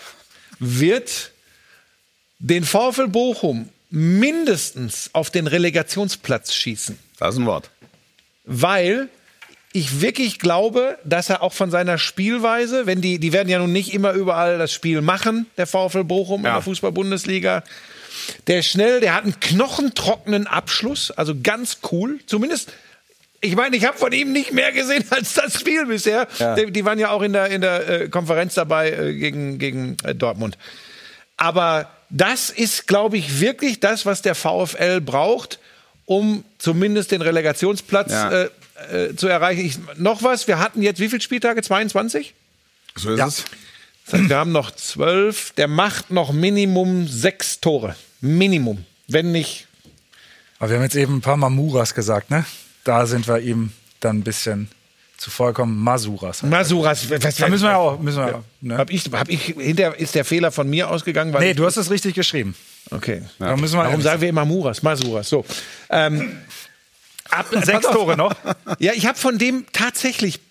wird den VfL Bochum mindestens auf den Relegationsplatz schießen. Das ist ein Wort. Weil ich wirklich glaube, dass er auch von seiner Spielweise, wenn die, die werden ja nun nicht immer überall das Spiel machen, der VfL Bochum Ja. in der Fußball-Bundesliga. Der ist schnell, der hat einen knochentrockenen Abschluss, also ganz cool. Zumindest, ich meine, ich habe von ihm nicht mehr gesehen als das Spiel bisher. Ja. Die, die waren ja auch in der, in der äh, Konferenz dabei äh, gegen, gegen äh, Dortmund. Aber das ist, glaube ich, wirklich das, was der VfL braucht, um zumindest den Relegationsplatz Ja. äh, äh, zu erreichen. Ich, noch was, wir hatten jetzt wie viele Spieltage? zweiundzwanzig? So ist Ja. es. Das heißt, wir haben noch zwölf. Der macht noch Minimum sechs Tore. Minimum. Wenn nicht. Aber wir haben jetzt eben ein paar Mal Muras gesagt, ne? Da sind wir ihm dann ein bisschen zu vollkommen Masuras. Masuras. Was, Da müssen wir ja auch. Müssen wir ja. Ne? Hab ich, hab ich, hinter, ist der Fehler von mir ausgegangen? Weil Nee, ich- du hast es richtig geschrieben. Okay. Da müssen wir Warum sagen wir immer Muras? Masuras. So. Ähm, ab, sechs pass auf. Tore noch? Ja, ich habe von dem tatsächlich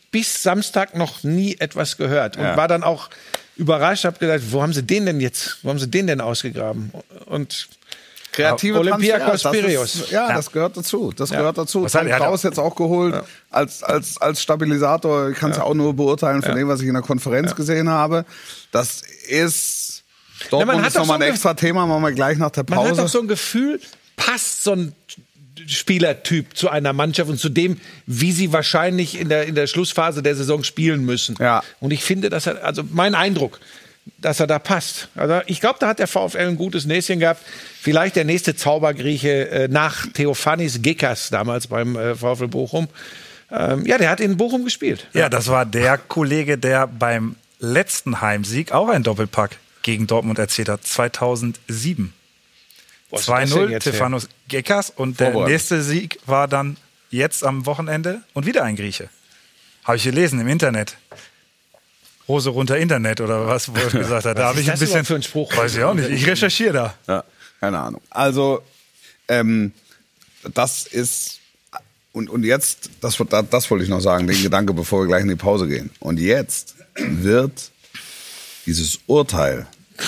bis Samstag noch nie etwas gehört und Ja. war dann auch überrascht, habe gedacht, wo haben sie den denn jetzt, wo haben sie den denn ausgegraben? Und Kreative Olympiakos Transfers, das Piraeus. ist- Ja, das gehört dazu. Das gehört dazu. Was hat Tom er- Kraus jetzt auch geholt als, als, als Stabilisator. Ich kann es ja. auch nur beurteilen von dem, was ich in der Konferenz gesehen habe. Das ist Dortmund man hat ist doch nochmal so ein ein extra Thema, machen wir gleich nach der man Pause. hat doch so ein Gefühl, passt so ein Spielertyp zu einer Mannschaft und zu dem, wie sie wahrscheinlich in der, in der Schlussphase der Saison spielen müssen. Ja. Und ich finde, dass er, also mein Eindruck, dass er da passt. Also ich glaube, da hat der VfL ein gutes Näschen gehabt. Vielleicht der nächste Zaubergrieche äh, nach Theophanis Gekas damals beim äh, VfL Bochum. Ähm, ja, der hat in Bochum gespielt. Ja, das war der Kollege, der beim letzten Heimsieg auch einen Doppelpack gegen Dortmund erzielt hat, zweitausendsieben. Wo ist zwei das denn null, jetzt her? Stefanos Gekas. Und der Vorbereitet. nächste Sieg war dann jetzt am Wochenende und wieder ein Grieche. Habe ich gelesen im Internet. Hose runter Internet oder was, wo er gesagt hat. Da habe ist ich ein das bisschen. überhaupt für ein Spruch? Weiß ich auch nicht. Ich recherchiere da. Ja, keine Ahnung. Also, ähm, das ist, und, und jetzt, das, das, das wollte ich noch sagen, den Gedanke, bevor wir gleich in die Pause gehen. Und jetzt wird dieses Urteil,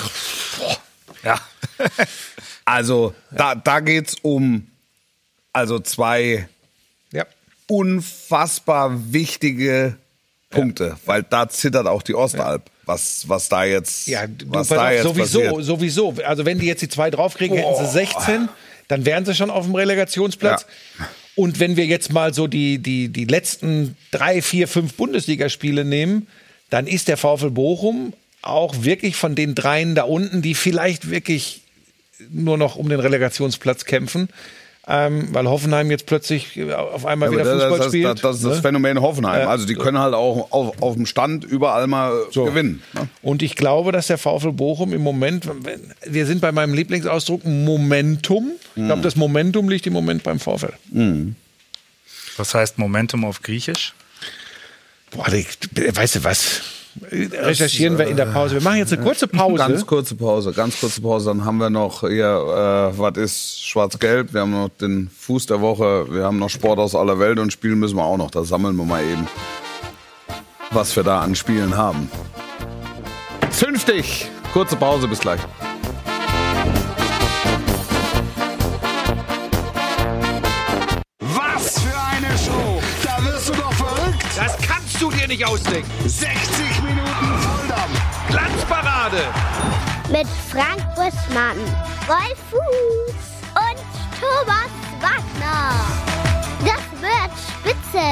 Ja. also da, da geht's um, also zwei Ja. unfassbar wichtige Punkte, weil da zittert auch die Ostalb, was, was da jetzt, Ja, du, was pass da auf, jetzt sowieso, passiert. sowieso. Also wenn die jetzt die zwei draufkriegen, hätten sie sechzehn, dann wären sie schon auf dem Relegationsplatz. Ja. Und wenn wir jetzt mal so die, die, die letzten drei, vier, fünf Bundesligaspiele nehmen, dann ist der VfL Bochum auch wirklich von den dreien da unten, die vielleicht wirklich nur noch um den Relegationsplatz kämpfen, ähm, weil Hoffenheim jetzt plötzlich auf einmal Ja, wieder aber das, Fußball das, spielt. das, das ist das ne? Phänomen Hoffenheim. Ja. Also die können halt auch auf, auf dem Stand überall mal So. gewinnen. Ne? Und ich glaube, dass der VfL Bochum im Moment, wenn- wir sind bei meinem Lieblingsausdruck Momentum. Ich glaube, das Momentum liegt im Moment beim VfL. Was heißt Momentum auf Griechisch? Boah, die, weißt du was? Recherchieren wir in der Pause. Wir machen jetzt eine kurze Pause. Ganz kurze Pause, ganz kurze Pause. Dann haben wir noch hier, äh, was ist Schwarz-Gelb? Wir haben noch den Fuß der Woche. Wir haben noch Sport aus aller Welt und spielen müssen wir auch noch. Da sammeln wir mal eben, was wir da an Spielen haben. Zünftig! Kurze Pause, bis gleich. Was für eine Show! Da wirst du doch verrückt! Das kannst du dir nicht ausdenken. sechzig Minuten Volldampf! Glanzparade. Mit Frank Buschmann, Wolf Fuß und Thomas Wagner. Das wird spitze.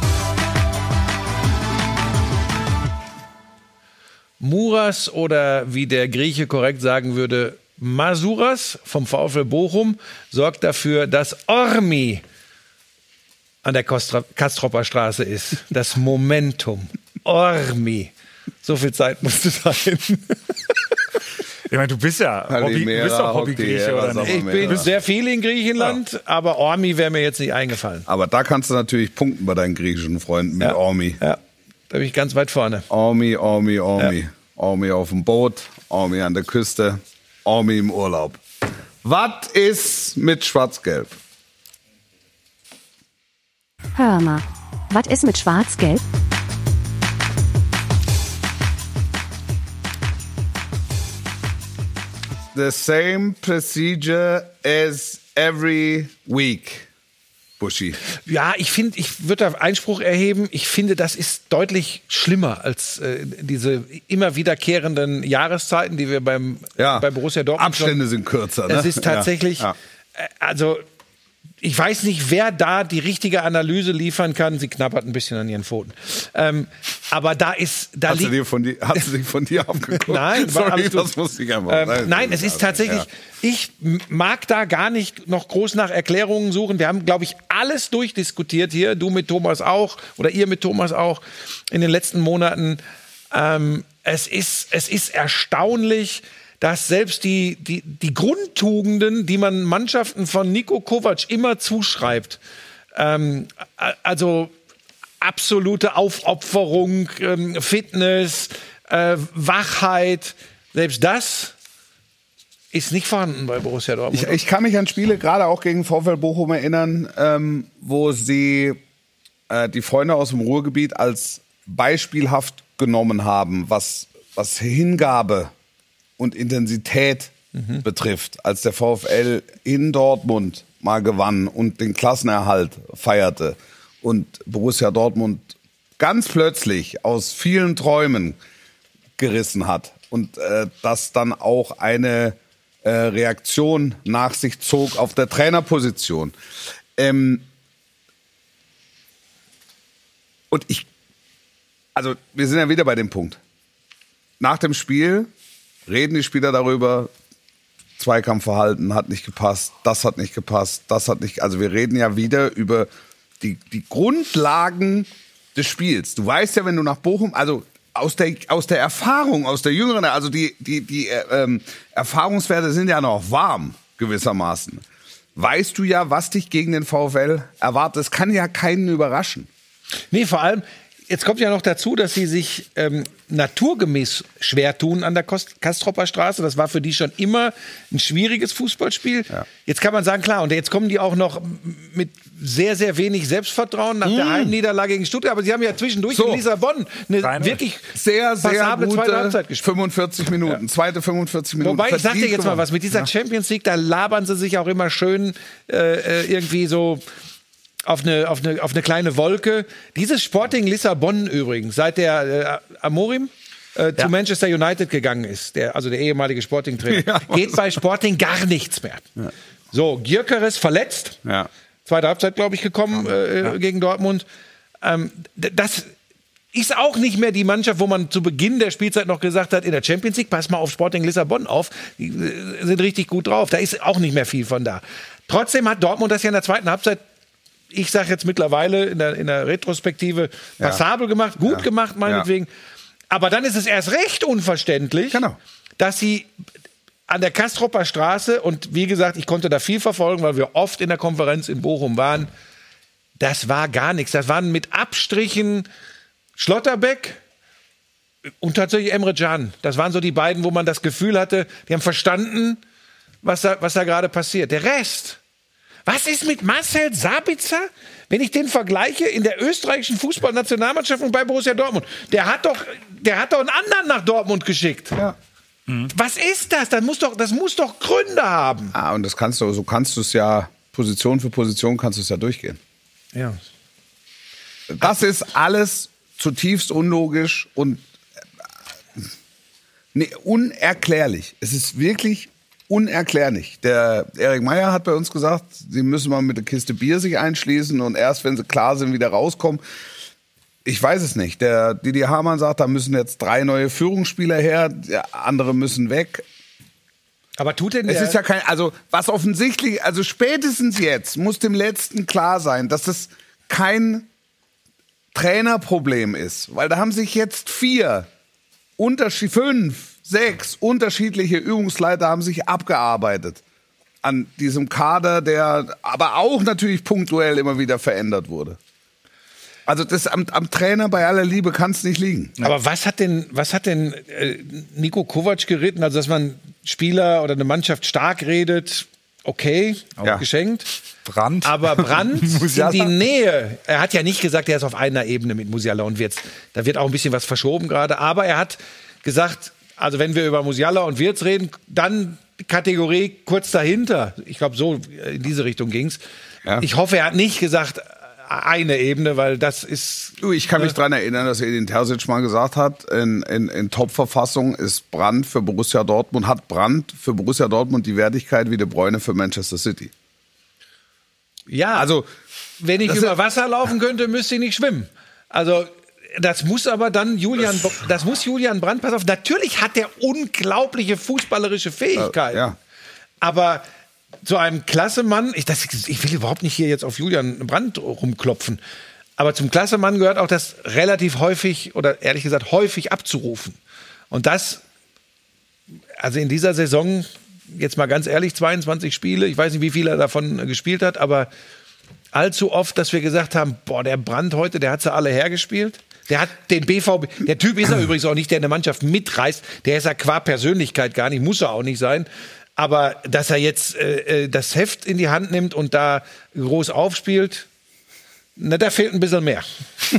Muras oder wie der Grieche korrekt sagen würde, Masuras vom VfL Bochum sorgt dafür, dass Ormi an der Kostra- Kastropper Straße ist. Das Momentum. Ormi. So viel Zeit musste sein. Ich meine, du bist ja Hobby, du bist doch Hobbygrieche, oder nicht? Ich bin sehr viel in Griechenland, aber Ormi wäre mir jetzt nicht eingefallen. Aber da kannst du natürlich punkten bei deinen griechischen Freunden mit Ja. Ormi. Ja, da bin ich ganz weit vorne. Ormi, Ormi, Ormi. Ormi auf dem Boot, Ormi an der Küste, Ormi im Urlaub. Was ist mit Schwarz-Gelb? Hör mal. Was ist mit Schwarz-Gelb? The same procedure as every week, Buschi. Ja, ich finde, ich würde da Einspruch erheben. Ich finde, das ist deutlich schlimmer als äh, diese immer wiederkehrenden Jahreszeiten, die wir beim Ja, bei Borussia Dortmund Abstände schon, sind kürzer. Ne? Es ist tatsächlich, Ja. äh, also ich weiß nicht, wer da die richtige Analyse liefern kann. Sie knabbert ein bisschen an ihren Pfoten. Ähm, aber da ist, da Hast du, liegt dir von dir, hast du dich von dir aufgeguckt? Nein, war Sorry, alles gut. das musste ich einfach. Ähm, nein, es ist tatsächlich, Ja. ich m- mag da gar nicht noch groß nach Erklärungen suchen. Wir haben, glaube ich, alles durchdiskutiert hier, du mit Thomas auch oder ihr mit Thomas auch in den letzten Monaten. Ähm, es ist, es ist erstaunlich, dass selbst die, die, die Grundtugenden, die man Mannschaften von Niko Kovac immer zuschreibt, ähm, a- also absolute Aufopferung, ähm, Fitness, äh, Wachheit, selbst das ist nicht vorhanden bei Borussia Dortmund. Ich, ich kann mich an Spiele, gerade auch gegen VfL Bochum erinnern, ähm, wo sie äh, die Freunde aus dem Ruhrgebiet als beispielhaft genommen haben, was, was Hingabe und Intensität mhm. betrifft, als der VfL in Dortmund mal gewann und den Klassenerhalt feierte und Borussia Dortmund ganz plötzlich aus vielen Träumen gerissen hat und äh, das dann auch eine äh, Reaktion nach sich zog auf der Trainerposition. Ähm, und ich, also wir sind ja wieder bei dem Punkt. Nach dem Spiel reden die Spieler darüber, Zweikampfverhalten hat nicht gepasst, das hat nicht gepasst, das hat nicht, also wir reden ja wieder über die, die Grundlagen des Spiels. Du weißt ja, wenn du nach Bochum, also aus der, aus der Erfahrung, aus der jüngeren, also die, die, die ähm, Erfahrungswerte sind ja noch warm, gewissermaßen. Weißt du ja, was dich gegen den VfL erwartet. Es kann ja keinen überraschen. Nee, vor allem, jetzt kommt ja noch dazu, dass sie sich ähm, naturgemäß schwer tun an der Kost- Kastropper Straße. Das war für die schon immer ein schwieriges Fußballspiel. Ja. Jetzt kann man sagen, klar, und jetzt kommen die auch noch mit sehr, sehr wenig Selbstvertrauen nach mm. der Heimniederlage gegen Stuttgart. Aber sie haben ja zwischendurch so. in Lissabon eine Rein wirklich sehr, sehr gute zweite Halbzeit gespielt. fünfundvierzig Minuten, ja. zweite fünfundvierzig Minuten. Wobei, ich sag dir jetzt mal was, mit dieser ja. Champions League, da labern sie sich auch immer schön äh, irgendwie so auf eine, auf, eine, auf eine kleine Wolke. Dieses Sporting Lissabon übrigens, seit der äh, Amorim äh, ja. zu Manchester United gegangen ist, der, also der ehemalige Sporting-Trainer, ja, geht bei Sporting gar nichts mehr. Ja. So, Gyökeres verletzt, ja. zweite Halbzeit, glaube ich, gekommen äh, ja. gegen Dortmund. Ähm, das ist auch nicht mehr die Mannschaft, wo man zu Beginn der Spielzeit noch gesagt hat, in der Champions League, pass mal auf Sporting Lissabon auf, die äh, sind richtig gut drauf. Da ist auch nicht mehr viel von da. Trotzdem hat Dortmund das ja in der zweiten Halbzeit, ich sage jetzt mittlerweile in der, in der Retrospektive, passabel ja. gemacht, gut ja. gemacht meinetwegen. Ja. Aber dann ist es erst recht unverständlich, genau. dass sie an der Kastropper Straße, und wie gesagt, ich konnte da viel verfolgen, weil wir oft in der Konferenz in Bochum waren, das war gar nichts. Das waren mit Abstrichen Schlotterbeck und tatsächlich Emre Can. Das waren so die beiden, wo man das Gefühl hatte, die haben verstanden, was da, was da gerade passiert. Der Rest... Was ist mit Marcel Sabitzer, wenn ich den vergleiche in der österreichischen Fußballnationalmannschaft und bei Borussia Dortmund? Der hat doch, der hat doch einen anderen nach Dortmund geschickt. Ja. Mhm. Was ist das? Das muss doch, das muss doch Gründe haben. Ah, und das kannst du, so kannst du es ja, Position für Position kannst du es ja durchgehen. Ja. Das ist alles zutiefst unlogisch und nee, unerklärlich. Es ist wirklich unerklärlich. Der Erik Meyer hat bei uns gesagt, sie müssen mal mit der Kiste Bier sich einschließen und erst, wenn sie klar sind, wieder rauskommen. Ich weiß es nicht. Der Didier Hamann sagt, da müssen jetzt drei neue Führungsspieler her, andere müssen weg. Aber tut denn Es ist ja kein, also was offensichtlich, also spätestens jetzt muss dem Letzten klar sein, dass das kein Trainerproblem ist, weil da haben sich jetzt vier, Unterschied, fünf, sechs unterschiedliche Übungsleiter haben sich abgearbeitet an diesem Kader, der aber auch natürlich punktuell immer wieder verändert wurde. Also das am, am Trainer bei aller Liebe kann es nicht liegen. Aber was hat denn, was hat denn äh, Niko Kovac geritten? Also dass man Spieler oder eine Mannschaft stark redet, okay, auch ja. geschenkt. Brandt. Aber Brandt in die Nähe. Er hat ja nicht gesagt, er ist auf einer Ebene mit Musiala und Wirtz. Da wird auch ein bisschen was verschoben gerade. Aber er hat gesagt, also wenn wir über Musiala und Wirtz reden, dann Kategorie kurz dahinter. Ich glaube, so in diese Richtung ging's. Ja. Ich hoffe, er hat nicht gesagt, eine Ebene, weil das ist... Ich kann mich äh, daran erinnern, dass Edin Terzic mal gesagt hat, in, in, in Top-Verfassung ist Brandt für Borussia Dortmund, hat Brandt für Borussia Dortmund die Wertigkeit wie De Bruyne für Manchester City. Ja, also wenn ich über Wasser laufen könnte, müsste ich nicht schwimmen. Also... Das muss aber dann Julian, das muss Julian Brandt, pass auf, natürlich hat er unglaubliche fußballerische Fähigkeiten. Ja. Aber zu einem klasse Mann, ich, das, ich will überhaupt nicht hier jetzt auf Julian Brandt rumklopfen, aber zum klasse Mann gehört auch das relativ häufig oder ehrlich gesagt häufig abzurufen. Und das, also in dieser Saison, jetzt mal ganz ehrlich, zweiundzwanzig Spiele, ich weiß nicht, wie viel er davon gespielt hat, aber allzu oft, dass wir gesagt haben, boah, der Brandt heute, der hat sie alle hergespielt. Der hat den B V B, der Typ ist er übrigens auch nicht, der eine Mannschaft mitreißt. Der ist er qua Persönlichkeit gar nicht, muss er auch nicht sein. Aber dass er jetzt äh, das Heft in die Hand nimmt und da groß aufspielt, Na, da fehlt ein bisschen mehr.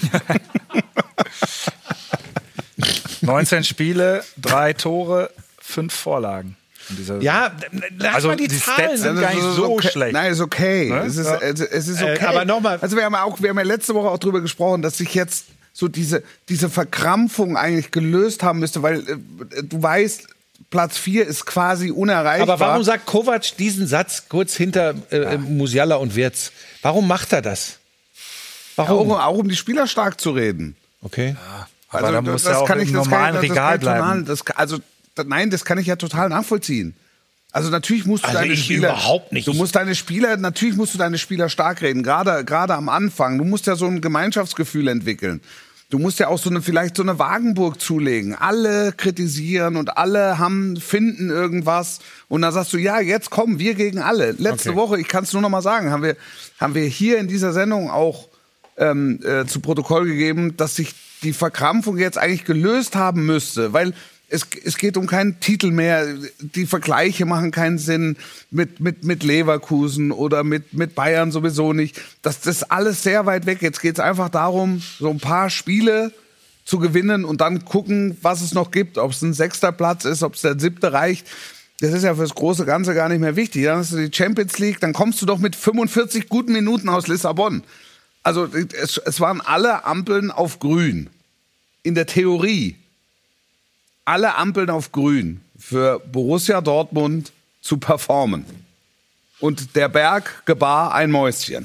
neunzehn Spiele, drei Tore, fünf Vorlagen. in dieser Ja, lass Also mal die, die Zahlen. Stats sind gar nicht ist so okay. schlecht. Nein, ist okay. Ne? Es, ist, Ja. es, es ist Äh, okay. aber noch mal- Also wir haben ja auch, wir haben ja letzte Woche auch drüber gesprochen, dass sich jetzt so diese, diese Verkrampfung eigentlich gelöst haben müsste, weil äh, du weißt, Platz vier ist quasi unerreichbar. Aber warum sagt Kovac diesen Satz kurz hinter äh, Musiala und Wirtz? Warum macht er das? auch, Warum? auch um die Spieler stark zu reden. Okay. Aber da muss ja auch im normalen das Regal kann ich bleiben. Total, das, also da- nein, das kann ich ja total nachvollziehen. Also natürlich musst du Also deine ich Spieler überhaupt nicht. Du musst deine Spieler natürlich musst du deine Spieler stark reden, gerade gerade am Anfang. Du musst ja so ein Gemeinschaftsgefühl entwickeln. Du musst ja auch so eine vielleicht so eine Wagenburg zulegen. Alle kritisieren und alle haben finden irgendwas und dann sagst du ja, jetzt kommen wir gegen alle. Letzte Okay. Woche, ich kann es nur noch mal sagen, haben wir haben wir hier in dieser Sendung auch ähm, äh, zu Protokoll gegeben, dass sich die Verkrampfung jetzt eigentlich gelöst haben müsste, weil es, es geht um keinen Titel mehr. Die Vergleiche machen keinen Sinn mit, mit, mit Leverkusen oder mit, mit Bayern sowieso nicht. Das, das ist alles sehr weit weg. Jetzt geht es einfach darum, so ein paar Spiele zu gewinnen und dann gucken, was es noch gibt. Ob es ein sechster Platz ist, ob es der siebte reicht. Das ist ja fürs große Ganze gar nicht mehr wichtig. Dann hast du die Champions League, dann kommst du doch mit fünfundvierzig guten Minuten aus Lissabon. Also es, es waren alle Ampeln auf grün. In der Theorie. Alle Ampeln auf grün für Borussia Dortmund zu performen. Und der Berg gebar ein Mäuschen.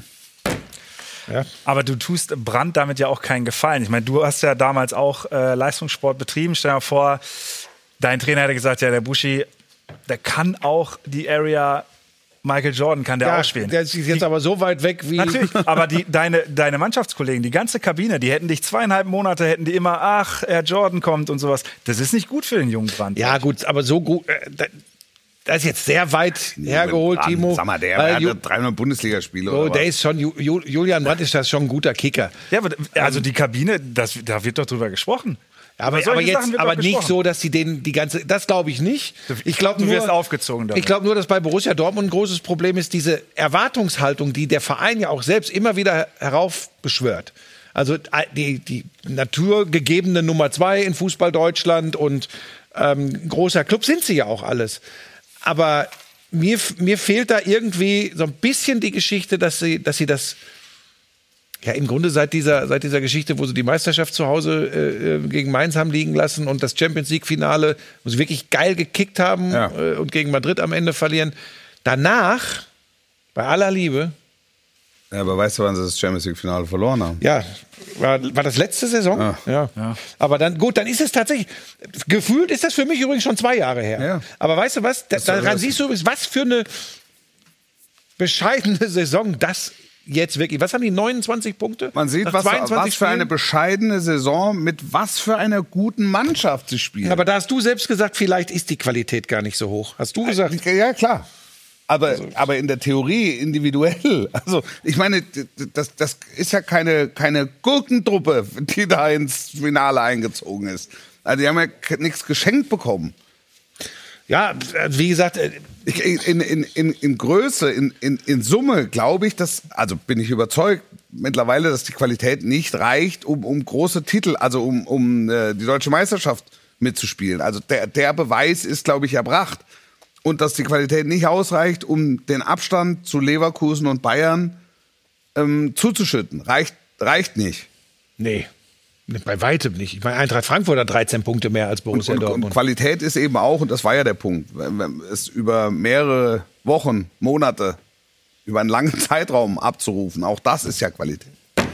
Aber du tust Brandt damit ja auch keinen Gefallen. Ich meine, du hast ja damals auch äh, Leistungssport betrieben. Stell dir mal vor, dein Trainer hätte gesagt, ja, der Buschi, der kann auch die Area Michael Jordan, kann der Ja, auch spielen. der ist jetzt aber so weit weg wie. Natürlich, aber die, deine, deine Mannschaftskollegen, die ganze Kabine, die hätten dich zweieinhalb Monate, hätten die immer, ach, Herr Jordan kommt und sowas. Das ist nicht gut für den jungen Brandt. Ja, gut, aber so gut. Äh, da, das ist jetzt sehr weit hergeholt, Brandt, Timo. Sag mal, der Weil Ju- hatte dreihundert Bundesligaspiele. Oh, oder der was? ist schon, Ju, Ju, Julian Brandt ist das schon ein guter Kicker. Ja, aber also die Kabine, das, da wird doch drüber gesprochen. Aber, Über aber solche Sachen jetzt, wird aber doch nicht gesprochen. so, dass sie den die ganze. Das glaube ich nicht. Ich glaube Du nur, wirst aufgezogen damit. Ich glaube nur, dass bei Borussia Dortmund ein großes Problem ist diese Erwartungshaltung, die der Verein ja auch selbst immer wieder heraufbeschwört. Also die, die naturgegebene Nummer zwei in Fußball Deutschland und ähm, großer Club sind sie ja auch alles. Aber mir, mir fehlt da irgendwie so ein bisschen die Geschichte, dass sie, dass sie das ja im Grunde seit dieser, seit dieser Geschichte, wo sie die Meisterschaft zu Hause äh, gegen Mainz haben liegen lassen und das Champions League-Finale, wo sie wirklich geil gekickt haben Ja. äh, und gegen Madrid am Ende verlieren. Danach, bei aller Liebe, Ja, aber weißt du, wann sie das Champions League-Finale verloren haben? ja, war, war das letzte Saison? Ah. Ja. Aber dann, gut, dann ist es tatsächlich, gefühlt ist das für mich übrigens schon zwei Jahre her. Ja. Aber weißt du was, da, ist ja daran das- siehst du übrigens, was für eine bescheidene Saison das jetzt wirklich, was haben die, neunundzwanzig Punkte? Man sieht, Nach was, zweiundzwanzig was für eine Spielen? bescheidene Saison mit was für einer guten Mannschaft sie spielen. Aber da hast du selbst gesagt, vielleicht ist die Qualität gar nicht so hoch. Hast du gesagt? Ja, klar. Aber, aber in der Theorie individuell. Also, ich meine, das, das ist ja keine, keine Gurkentruppe, die da ins Finale eingezogen ist. Also, die haben ja k- nichts geschenkt bekommen. Ja, wie gesagt, äh, Ich, in, in, in, in Größe, in, in, in Summe glaube ich, dass, also bin ich überzeugt mittlerweile, dass die Qualität nicht reicht, um, um große Titel, also um, um äh, die deutsche Meisterschaft mitzuspielen. Also der, der Beweis ist, glaube ich, erbracht. Und dass die Qualität nicht ausreicht, um den Abstand zu Leverkusen und Bayern ähm, zuzuschütten. Reicht, reicht nicht. nee, bei weitem nicht. Ich meine, Eintracht Frankfurt hat dreizehn Punkte mehr als Und, Borussia und, und Dortmund. Qualität ist eben auch, und das war ja der Punkt, wenn- wenn es über mehrere Wochen, Monate, über einen langen Zeitraum abzurufen, auch das ist ja Qualität.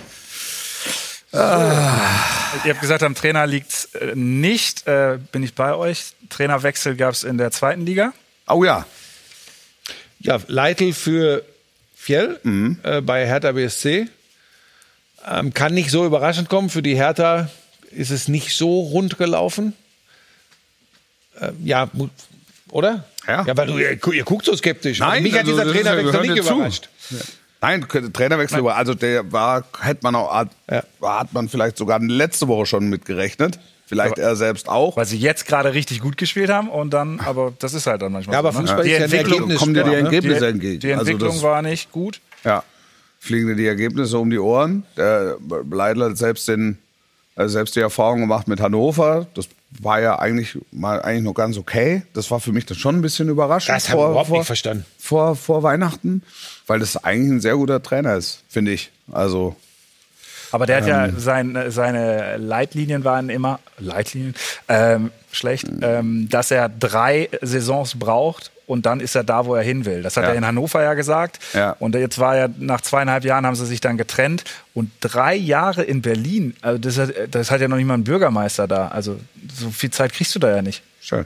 Ihr habt gesagt, am Trainer liegt's äh, nicht. Äh, bin ich bei euch? Trainerwechsel gab es in der zweiten Liga. Oh ja, Ja, Leitl für Fjell Mhm. äh, bei Hertha B S C. Ähm, kann nicht so überraschend kommen. Für die Hertha ist es nicht so rund gelaufen. Äh, ja, mu- oder? Ja. Ja, weil du, ihr, gu- ihr guckt so skeptisch. Also Nein, mich hat also dieser das ist ja- Trainerwechsel gehört nicht ja zu. überrascht. nein, Trainerwechsel, also der war, hätte man auch, hat, Ja. hat man vielleicht sogar letzte Woche schon mitgerechnet. Vielleicht er selbst auch. Weil sie jetzt gerade richtig gut gespielt haben und dann, aber das ist halt dann manchmal Ja, aber so. Ne? Fußball Die ist ja ein Entwicklung, Ergebnis. kommen dir die Sport, ne? Ergebnisse die, entgegen. die Also Entwicklung das- war nicht gut. Ja. fliegen dir die Ergebnisse um die Ohren. Der Leitl hat selbst, den, also selbst die Erfahrung gemacht mit Hannover. Das war ja eigentlich mal eigentlich noch ganz okay. Das war für mich dann schon ein bisschen überraschend. Das habe ich überhaupt nicht verstanden. Vor, vor Weihnachten, weil das eigentlich ein sehr guter Trainer ist, finde ich. Also Aber der hat ja, sein, seine Leitlinien waren immer, Leitlinien, ähm, schlecht, ähm, dass er drei Saisons braucht und dann ist er da, wo er hin will. Das hat Ja. er in Hannover ja gesagt. Ja. Und jetzt war ja, nach zweieinhalb Jahren haben sie sich dann getrennt. Und drei Jahre in Berlin, also das hat, das hat ja noch nicht mal ein Bürgermeister da. Also so viel Zeit kriegst du da ja nicht. schön.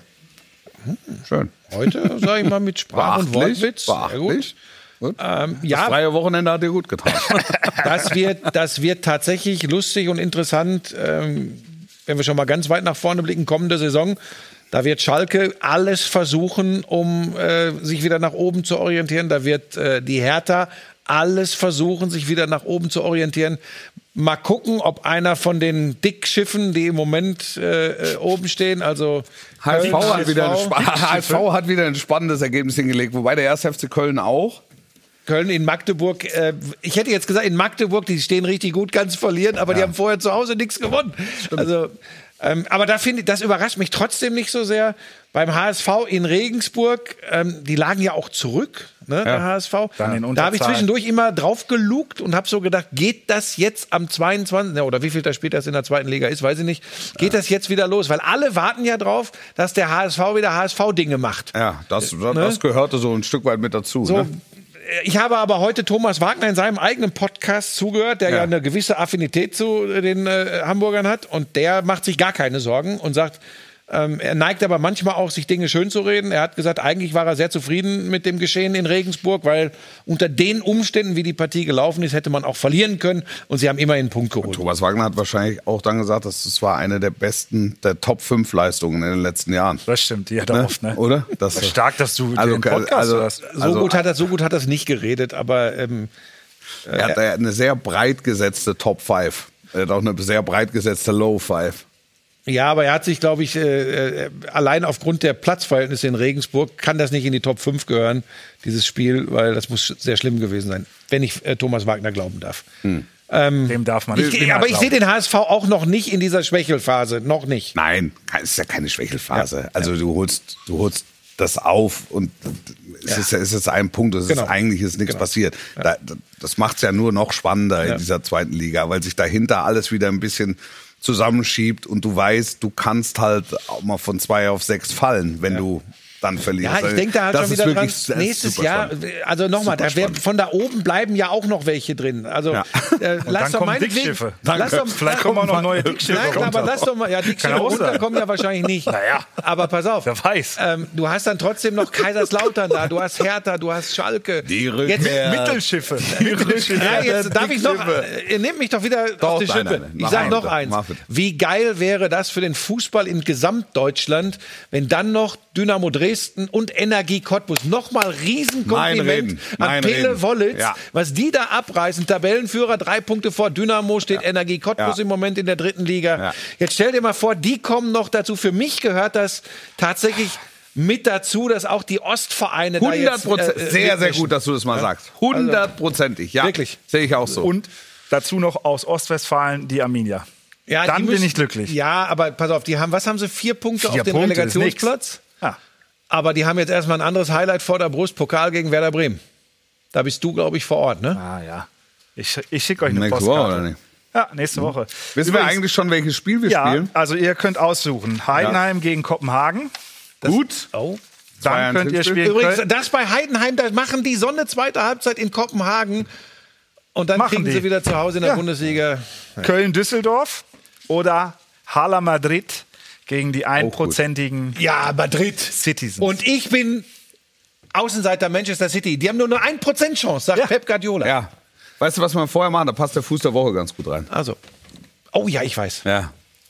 Schön. Heute, sage ich mal, mit Sprach- und Wortwitz. Sehr gut. Beachtlich. Gut. Ähm, Das ja, freie Wochenende hat dir gut getan. das wird, das wird tatsächlich lustig und interessant, ähm, wenn wir schon mal ganz weit nach vorne blicken, kommende Saison. Da wird Schalke alles versuchen, um äh, sich wieder nach oben zu orientieren. Da wird äh, die Hertha alles versuchen, sich wieder nach oben zu orientieren. Mal gucken, ob einer von den Dickschiffen, die im Moment äh, äh, oben stehen, also H S V Köln, hat, wieder ein, H S V, spa- H S V hat wieder ein spannendes Ergebnis hingelegt, wobei der erste F C Köln auch. Köln in Magdeburg, äh, ich hätte jetzt gesagt, in Magdeburg, die stehen richtig gut, ganz verlieren, aber die haben vorher zu Hause nichts gewonnen. Also, ähm, aber da finde ich, das überrascht mich trotzdem nicht so sehr. Beim H S V in Regensburg, ähm, die lagen ja auch zurück, ne, der H S V. Dann in Da habe ich Unterzahl. zwischendurch immer drauf gelugt und habe so gedacht, geht das jetzt am zweiundzwanzigsten oder wie viel da später es in der zweiten Liga ist, weiß ich nicht, geht das jetzt wieder los? Weil alle warten ja drauf, dass der H S V wieder H S V-Dinge macht. Ja, das, das gehörte so ein Stück weit mit dazu. So, Ne? ich habe aber heute Thomas Wagner in seinem eigenen Podcast zugehört, der ja, Ja. eine gewisse Affinität zu den äh, Hamburgern hat und der macht sich gar keine Sorgen und sagt, ähm, er neigt aber manchmal auch, sich Dinge schön zu reden. Er hat gesagt, eigentlich war er sehr zufrieden mit dem Geschehen in Regensburg, weil unter den Umständen, wie die Partie gelaufen ist, hätte man auch verlieren können und sie haben immerhin einen Punkt geholt. Thomas Wagner hat wahrscheinlich auch dann gesagt, dass das war eine der besten, der Top fünf Leistungen in den letzten Jahren. Das stimmt, die hat er Ne? oft, ne? Oder? Das, Stark, dass du Also, den Podcast also- hörst. So, Also- gut hat er, so gut hat er es nicht geredet, aber ähm, er hat eine sehr breit gesetzte Top fünf. Er hat auch eine sehr breit gesetzte Low fünf. ja, aber er hat sich, glaube ich, äh, äh, allein aufgrund der Platzverhältnisse in Regensburg kann das nicht in die Top fünf gehören, dieses Spiel, weil das muss sehr schlimm gewesen sein, wenn ich äh, Thomas Wagner glauben darf. Ähm, Dem darf man ich, nicht. aber ich sehe den H S V auch noch nicht in dieser Schwächelphase, noch nicht. Nein, es ist ja keine Schwächelphase. Also du holst, du holst das auf und es ist, es ist ein Punkt, es Genau. ist eigentlich ist nichts Genau. passiert. Da, das macht es ja nur noch spannender Ja. in dieser zweiten Liga, weil sich dahinter alles wieder ein bisschen zusammenschiebt und du weißt, du kannst halt auch mal von zwei auf sechs fallen, wenn du dann verlierst. Ja, ich denke da halt Das schon ist wieder dran. wirklich- das ist Nächstes super Jahr, spannend. also nochmal, Super da wär, spannend. von da oben bleiben ja auch noch welche drin. Also Ja. äh, lass dann doch kommen meinetwegen. Dickschiffe. Lass doch, Vielleicht kommen auch noch neue Dickschiffe Nein, runter. aber lass doch mal, ja, Dickschiffe Kann auch runter sein. kommen ja wahrscheinlich nicht. Naja. Aber pass auf. Wer weiß. Ähm, du hast dann trotzdem noch Kaiserslautern da, du hast Hertha, du hast Schalke. Die Rückkehr. Mittelschiffe. Ja, jetzt darf ich noch, Dickschiffe. ihr nehmt mich doch wieder Doch, auf die nein, Schippe. nein, nein. Ich Mach sage mal noch bitte. eins. Mach bitte. Wie geil wäre das für den Fußball in Gesamtdeutschland, wenn dann noch Dynamo Dresden und Energie Cottbus nochmal Mein Riesenkompliment Reden, an mein Pele Reden. Wollitz, Ja. was die da abreißen. Tabellenführer, drei Punkte vor Dynamo steht Energie Cottbus Ja. im Moment in der dritten Liga. Ja. Jetzt stell dir mal vor, die kommen noch dazu. Für mich gehört das tatsächlich mit dazu, dass auch die Ostvereine da hundert jetzt Prozent. äh, äh, sehr, sehr mitmischen. gut, dass du das mal sagst. Hundertprozentig. Ja, Wirklich. sehe ich auch so. Und dazu noch aus Ostwestfalen die Arminia. Ja, Dann die bin müssen- ich glücklich. Ja, aber pass auf, die haben, was haben sie? Vier Punkte Vier auf den Punkte ist Relegationsplatz. Ja. Aber die haben jetzt erstmal ein anderes Highlight vor der Brust, Pokal gegen Werder Bremen. Da bist du, glaube ich, vor Ort, ne? Ah ja. Ich, ich schicke euch eine Nächste Postkarte. Woche, oder nicht? Ja, nächste Woche. Wissen wir Übrigens- eigentlich schon, welches Spiel wir Ja, spielen? also ihr könnt aussuchen. Heidenheim gegen Kopenhagen. Gut. Oh. Dann Bayern könnt ihr Hinspiel. spielen. Übrigens, Köln, das bei Heidenheim, da machen die so eine zweite Halbzeit in Kopenhagen und dann Machen kriegen die. sie wieder zu Hause in der Ja. Bundesliga. Köln-Düsseldorf oder Hala Madrid gegen die einprozentigen Ja, Madrid. Citizens. Und ich bin Außenseiter Manchester City. Die haben nur eine ein Prozent Chance, sagt Ja. Pep Guardiola. Ja. Weißt du, was wir vorher machen? Da passt der Fuß der Woche ganz gut rein. Also. Oh ja, ich weiß. Ja.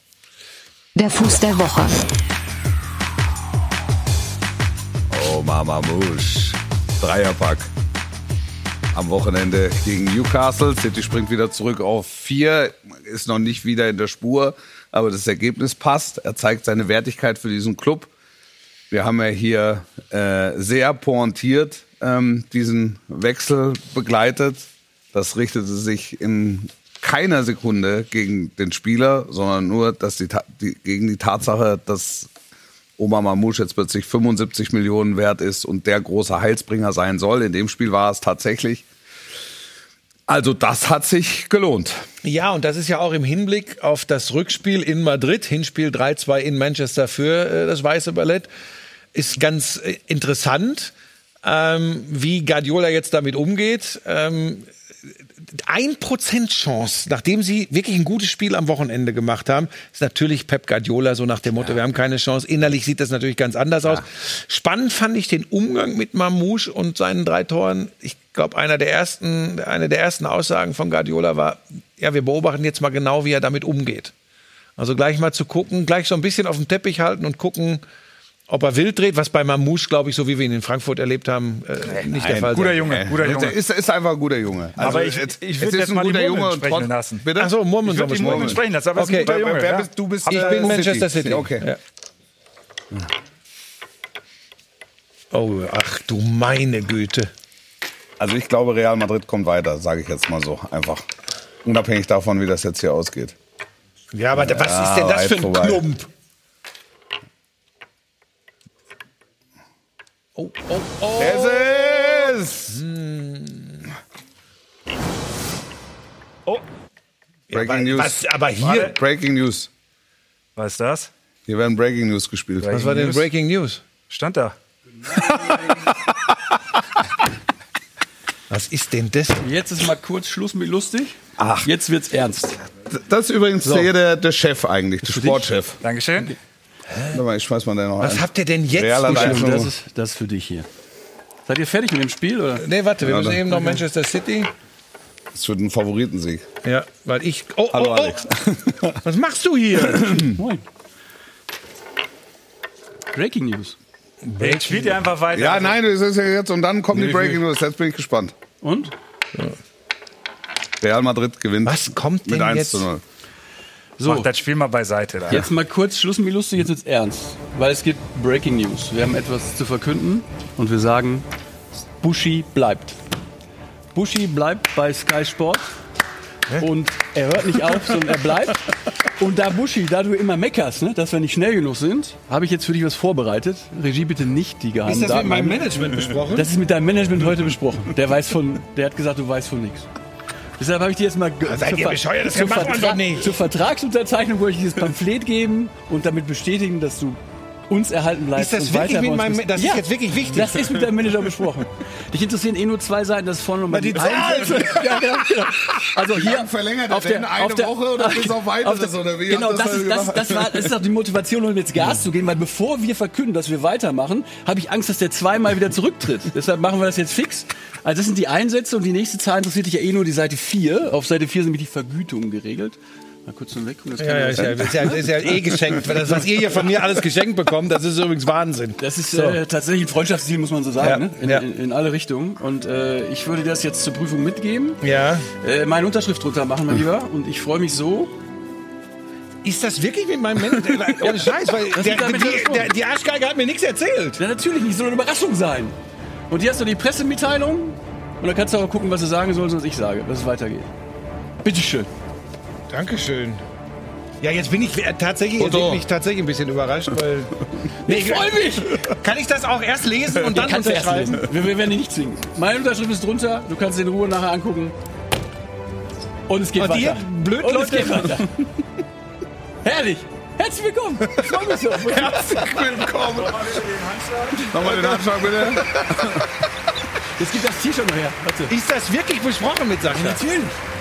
Der Fuß der Woche. Oh, Mama Musch. Dreierpack. Am Wochenende gegen Newcastle. City springt wieder zurück auf vier. Ist noch nicht wieder in der Spur. Aber das Ergebnis passt. Er zeigt seine Wertigkeit für diesen Club. Wir haben ja hier äh, sehr pointiert ähm, diesen Wechsel begleitet. das richtete sich in keiner Sekunde gegen den Spieler, sondern nur dass die, die, gegen die Tatsache, dass Omar Mamouche jetzt plötzlich fünfundsiebzig Millionen wert ist und der große Heilsbringer sein soll. In dem Spiel war es tatsächlich. Also das hat sich gelohnt. Ja, und das ist ja auch im Hinblick auf das Rückspiel in Madrid, Hinspiel drei zwei in Manchester für äh, das Weiße Ballett, ist ganz äh, interessant, ähm, wie Guardiola jetzt damit umgeht. Ähm, ein Prozent Chance, nachdem sie wirklich ein gutes Spiel am Wochenende gemacht haben, ist natürlich Pep Guardiola so nach dem Motto, ja. wir haben keine Chance. Innerlich sieht das natürlich ganz anders ja. aus. Spannend fand ich den Umgang mit Mamouche und seinen drei Toren. Ich glaube, einer der ersten, eine der ersten Aussagen von Guardiola war, ja, wir beobachten jetzt mal genau, wie er damit umgeht. Also gleich mal zu gucken, gleich so ein bisschen auf dem Teppich halten und gucken, ob er wild dreht, was bei Mamouche, glaube ich, so wie wir ihn in Frankfurt erlebt haben, äh, nicht Nein, der Fall Guter sein. Junge, guter Junge. Ist, ist einfach ein guter Junge. Also aber ich, es, ich es würde ist jetzt ein mal die guter Junge Murmeln und sprechen trotz- lassen. Bitte? Ach so, Murmeln Ich soll würde die man Murmeln sprechen. sprechen lassen, aber es Okay. ist ein guter Junge. Wer ja. bist, du bist Ich äh, bin Manchester City. Okay. Ja. Oh, ach du meine Güte. Also ich glaube, Real Madrid kommt weiter, sage ich jetzt mal so einfach. Unabhängig davon, wie das jetzt hier ausgeht. Ja, aber was Ja, ist denn das weit für ein vorbei. Klump? Oh, oh, oh. Es ist Oh, Breaking News. Was, aber hier, Breaking News. was ist das? Hier werden Breaking News gespielt. was war denn News? Breaking News? Stand da. Was ist denn das? Jetzt ist mal kurz Schluss mit lustig. Ach. Jetzt wird's ernst. Das ist übrigens hier der, der Chef eigentlich, der Sportchef. Dankeschön. Warte mal, ich schmeiß mal den noch Was ein. habt ihr denn jetzt? Real hat Buschel? einfach Das nur- ist, das ist für dich hier. Seid ihr fertig mit dem Spiel? Oder? Nee, warte, wir Ja, müssen dann- eben noch Manchester City. Das ist für den Favoritensieg. Ja, weil ich. Oh, Hallo, oh, Alex. oh. Was machst du hier? Moin. Breaking News. Jetzt spielt ihr einfach weiter. Ja, nein, das ist ja jetzt und dann kommen die Nee, Breaking nee. News. Jetzt bin ich gespannt. Und? Real Madrid gewinnt Was kommt mit denn eins jetzt? zu null. So, Mach das Spiel mal beiseite. Da. jetzt mal kurz Schluss mit lustig, jetzt wird's ernst. Weil es gibt Breaking News. Wir haben etwas zu verkünden und wir sagen, Buschi bleibt. Buschi bleibt bei Sky Sport. Und er hört nicht auf, sondern er bleibt. Und da Buschi, da du immer meckerst, ne, dass wir nicht schnell genug sind, habe ich jetzt für dich was vorbereitet. Regie, bitte nicht die geheimen Ist das mit Daten. meinem Management besprochen? Das ist mit deinem Management heute besprochen. Der weiß von, der hat gesagt, du weißt von nichts. Deshalb habe ich dir jetzt mal ge- seid zur ihr Ver- bescheuert? Das zur macht man Vertra- doch nicht. Zur Vertragsunterzeichnung wollte ich dieses Pamphlet geben und damit bestätigen, dass du uns erhalten bleibst. Ist das und wirklich weiter bei mit uns meinem- bist. das ist jetzt wirklich wichtig? Das ist mit deinem Manager besprochen. Dich interessieren eh nur zwei Seiten, das ist vorne nochmal die die Zahlen. Einsätze. Ja, genau, genau. Also hier verlängert auf er der, denn eine auf der, Woche oder bis auf weiteres, der- oder wie? Genau, Habt ihr das das ist, das, gemacht? das, war, das ist auch die Motivation, um jetzt Gas zu geben, weil bevor wir verkünden, dass wir weitermachen, habe ich Angst, dass der zweimal wieder zurücktritt. Deshalb machen wir das jetzt fix. Also das sind die Einsätze und die nächste Zahl interessiert dich ja eh nur die Seite vier. Auf Seite vier sind nämlich die Vergütungen geregelt. Mal kurz noch weg. Das, Ja, ja, ist ja, ist ja, ist ja eh geschenkt. Das, was ihr hier von mir alles geschenkt bekommt, das ist übrigens Wahnsinn. das ist So. äh, tatsächlich ein Freundschaftsziel, muss man so sagen, Ja, ne? in, ja. in, in alle Richtungen. Und äh, ich würde das jetzt zur Prüfung mitgeben, Ja. äh, meine Unterschrift drunter machen, mein Lieber. Und ich freue mich so. Ist das wirklich mit meinem Manager? Ohne Scheiß, weil Das der, ist damit die, gesprochen. der, die Arschgeige hat mir nichts erzählt. Ja, natürlich nicht, soll eine Überraschung sein. Und hier hast du die Pressemitteilung. Und dann kannst du auch gucken, was du sagen sollst, was ich sage, dass es weitergeht. Bitteschön. Dankeschön. Ja, jetzt bin ich tatsächlich, jetzt bin ich tatsächlich ein bisschen überrascht, weil. Nee, Ich freue mich! Kann ich das auch erst lesen und dann Kannst du erst unterschreiben? lesen. Wir, wir werden dich nicht zwingen. Meine Unterschrift ist drunter, du kannst in Ruhe nachher angucken. Und es geht Und weiter. ihr blöd Und es Leute- geht weiter. Herrlich! Herzlich willkommen! Ich freue mich so. Herzlich willkommen. Nochmal den Handschlag bitte. Jetzt gibt das T-Shirt noch her. Warte. Ist das wirklich besprochen mit Sascha? Natürlich.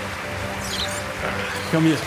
Komm hier.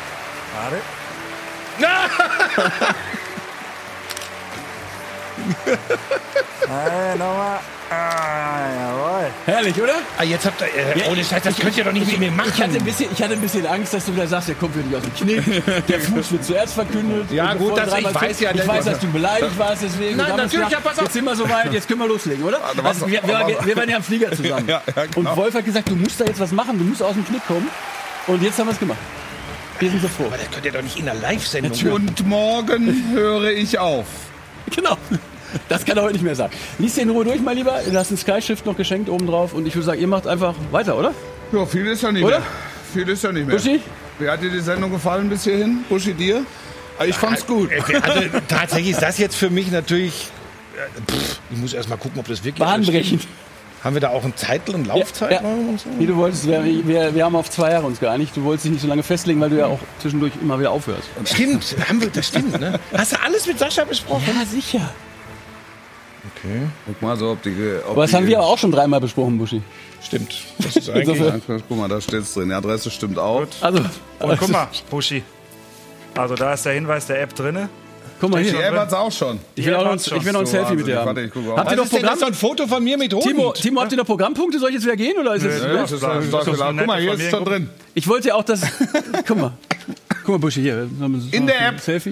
Hey, nochmal. Ah, jawohl. Herrlich, oder? Ah, jetzt habt ihr. Äh, ohne Scheiß, das könnt ihr doch nicht mit mir machen. Ich hatte, ein bisschen, ich hatte ein bisschen Angst, dass du wieder sagst, der kommt wieder nicht aus dem Knick. Der Fuß wird zuerst verkündet. Ja, Und gut, bevor das- dreimal ich weiß ja, Ich der- weiß, dass du beleidigt warst, deswegen. Nein, Und haben uns natürlich, gedacht, ja, pass auf. Jetzt sind wir soweit, jetzt können wir loslegen, oder? Also, wir, wir, wir waren ja am Flieger zusammen. Ja, ja, genau. Und Wolf hat gesagt, du musst da jetzt was machen, du musst aus dem Knick kommen. Und jetzt haben wir es gemacht. Wir sind so froh. Das könnt ihr doch nicht in einer Live-Sendung. Und morgen höre ich auf. Genau. Das kann er heute nicht mehr sagen. Lies dir in Ruhe durch, mein Lieber. Du hast ein Sky-Shift noch geschenkt oben drauf. Und ich würde sagen, ihr macht einfach weiter, oder? Ja, viel ist ja nicht Oder? mehr. Viel ist ja nicht mehr. Buschi? Wie hat dir die Sendung gefallen bis hierhin? Buschi, dir? Ich fand's gut. Also tatsächlich ist das jetzt für mich natürlich. äh, Pff, ich muss erst mal gucken, ob das wirklich. alles Bahnbrechend. stimmt. Haben wir da auch einen Zeitl- und Laufzeit? Ja. und so? Wie du wolltest, wir, wir, wir haben auf zwei Jahre uns geeinigt. Du wolltest dich nicht so lange festlegen, weil du ja auch zwischendurch immer wieder aufhörst. Stimmt, haben wir, das stimmt, ne? Hast du alles mit Sascha besprochen? Ja, sicher. Okay. Guck mal so, ob die. Ob Aber das die, haben wir aber auch schon dreimal besprochen, Buschi. Stimmt. Das ist eigentlich. Insofern- Ja, guck mal, da steht's drin. Die Adresse stimmt auch. Also, Und guck mal, Buschi. Also da ist der Hinweis der App drinne. guck mal Die hier. App hat's auch schon. Ich will auch noch, hat's schon. ich will noch ein So, Selfie also, mit dir haben. warte, ich gucke auch. Habt ihr Was noch ist denn das, Programm? so ein Foto von mir mit Hund? Timo, Timo, habt ihr noch Programmpunkte? Soll ich jetzt wieder gehen? Oder ist das, Ja, das ist, das ist, das ist, eine guck mal, hier nette ist schon drin. Ich wollte ja auch das. Guck mal. Guck mal, Buschi, hier. In der App. Selfie.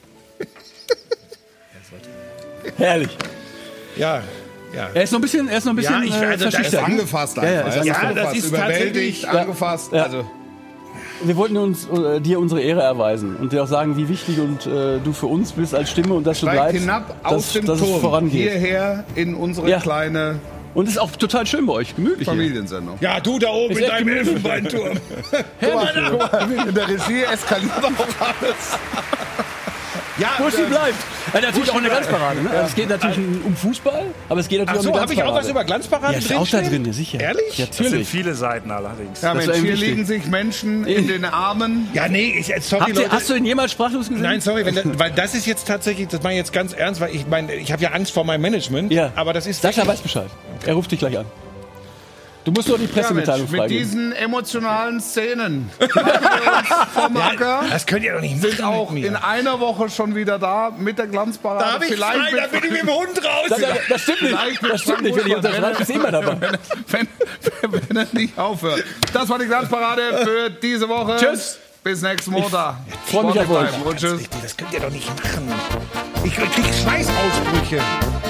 Herrlich. Ja, ja. Er ist noch ein bisschen, er ist noch ein bisschen Ja, ich- äh, also das ist verschüchtert, ne? Angefasst Ja, ja, einfach. ist Er angefasst. angefasst, das ist überwältigt, tatsächlich- angefasst. Ja. Also, Wir wollten uns äh, dir unsere Ehre erweisen und dir auch sagen, wie wichtig und äh, du für uns bist als Stimme und dass du steigt bleibst, hinab dass, aus dem dass es Turm vorangeht. hierher in unsere Ja. kleine Und es ist auch total schön bei euch, gemütlich hier. Familiensendung. Ja, du da oben Ist in echt deinem gemütlich. Elfenbeinturm. In der Regie eskaliert auch alles. Ja, Buschi äh, bleibt. Ja, natürlich auch eine Glanzparade. Ne? Also es geht natürlich um Fußball, aber es geht Ach natürlich so, um eine habe ich auch was Glanzparade. über Glanzparade Ja, ist auch da drinstehen? drin, ja, sicher. Ehrlich? Ja, Das sind natürlich. viele Seiten allerdings. Ja, Das Mensch, war hier wichtig. liegen sich Menschen in den Armen. Ja, nee, ich, sorry, Habt ihr, Leute. hast du ihn jemals sprachlos gesehen? Nein, sorry, wenn das, weil das ist jetzt tatsächlich, das meine ich jetzt ganz ernst, weil ich meine, ich habe ja Angst vor meinem Management, Ja. aber das ist Sascha weiß Bescheid. Er ruft dich gleich an. Du musst nur die Ja, Mensch, Pressemitteilung mit freigeben. diesen emotionalen Szenen machen wir uns vom Acker. das könnt ihr doch nicht Sind machen auch mit mir. in einer Woche schon wieder da mit der Glanzparade. Da habe ich Vielleicht frei, mit- da bin ich mit dem Hund raus. Das, das, das stimmt nicht. Vielleicht mit Das stimmt Frank nicht. Wenn ich Buschmann, unterschreibe, ist immer dabei. wenn, wenn, wenn er nicht aufhört. Das war die Glanzparade für diese Woche. Tschüss. Bis nächsten Montag. freu mich auf euch. Und tschüss. Das könnt ihr doch nicht machen. Ich krieg Schweißausbrüche.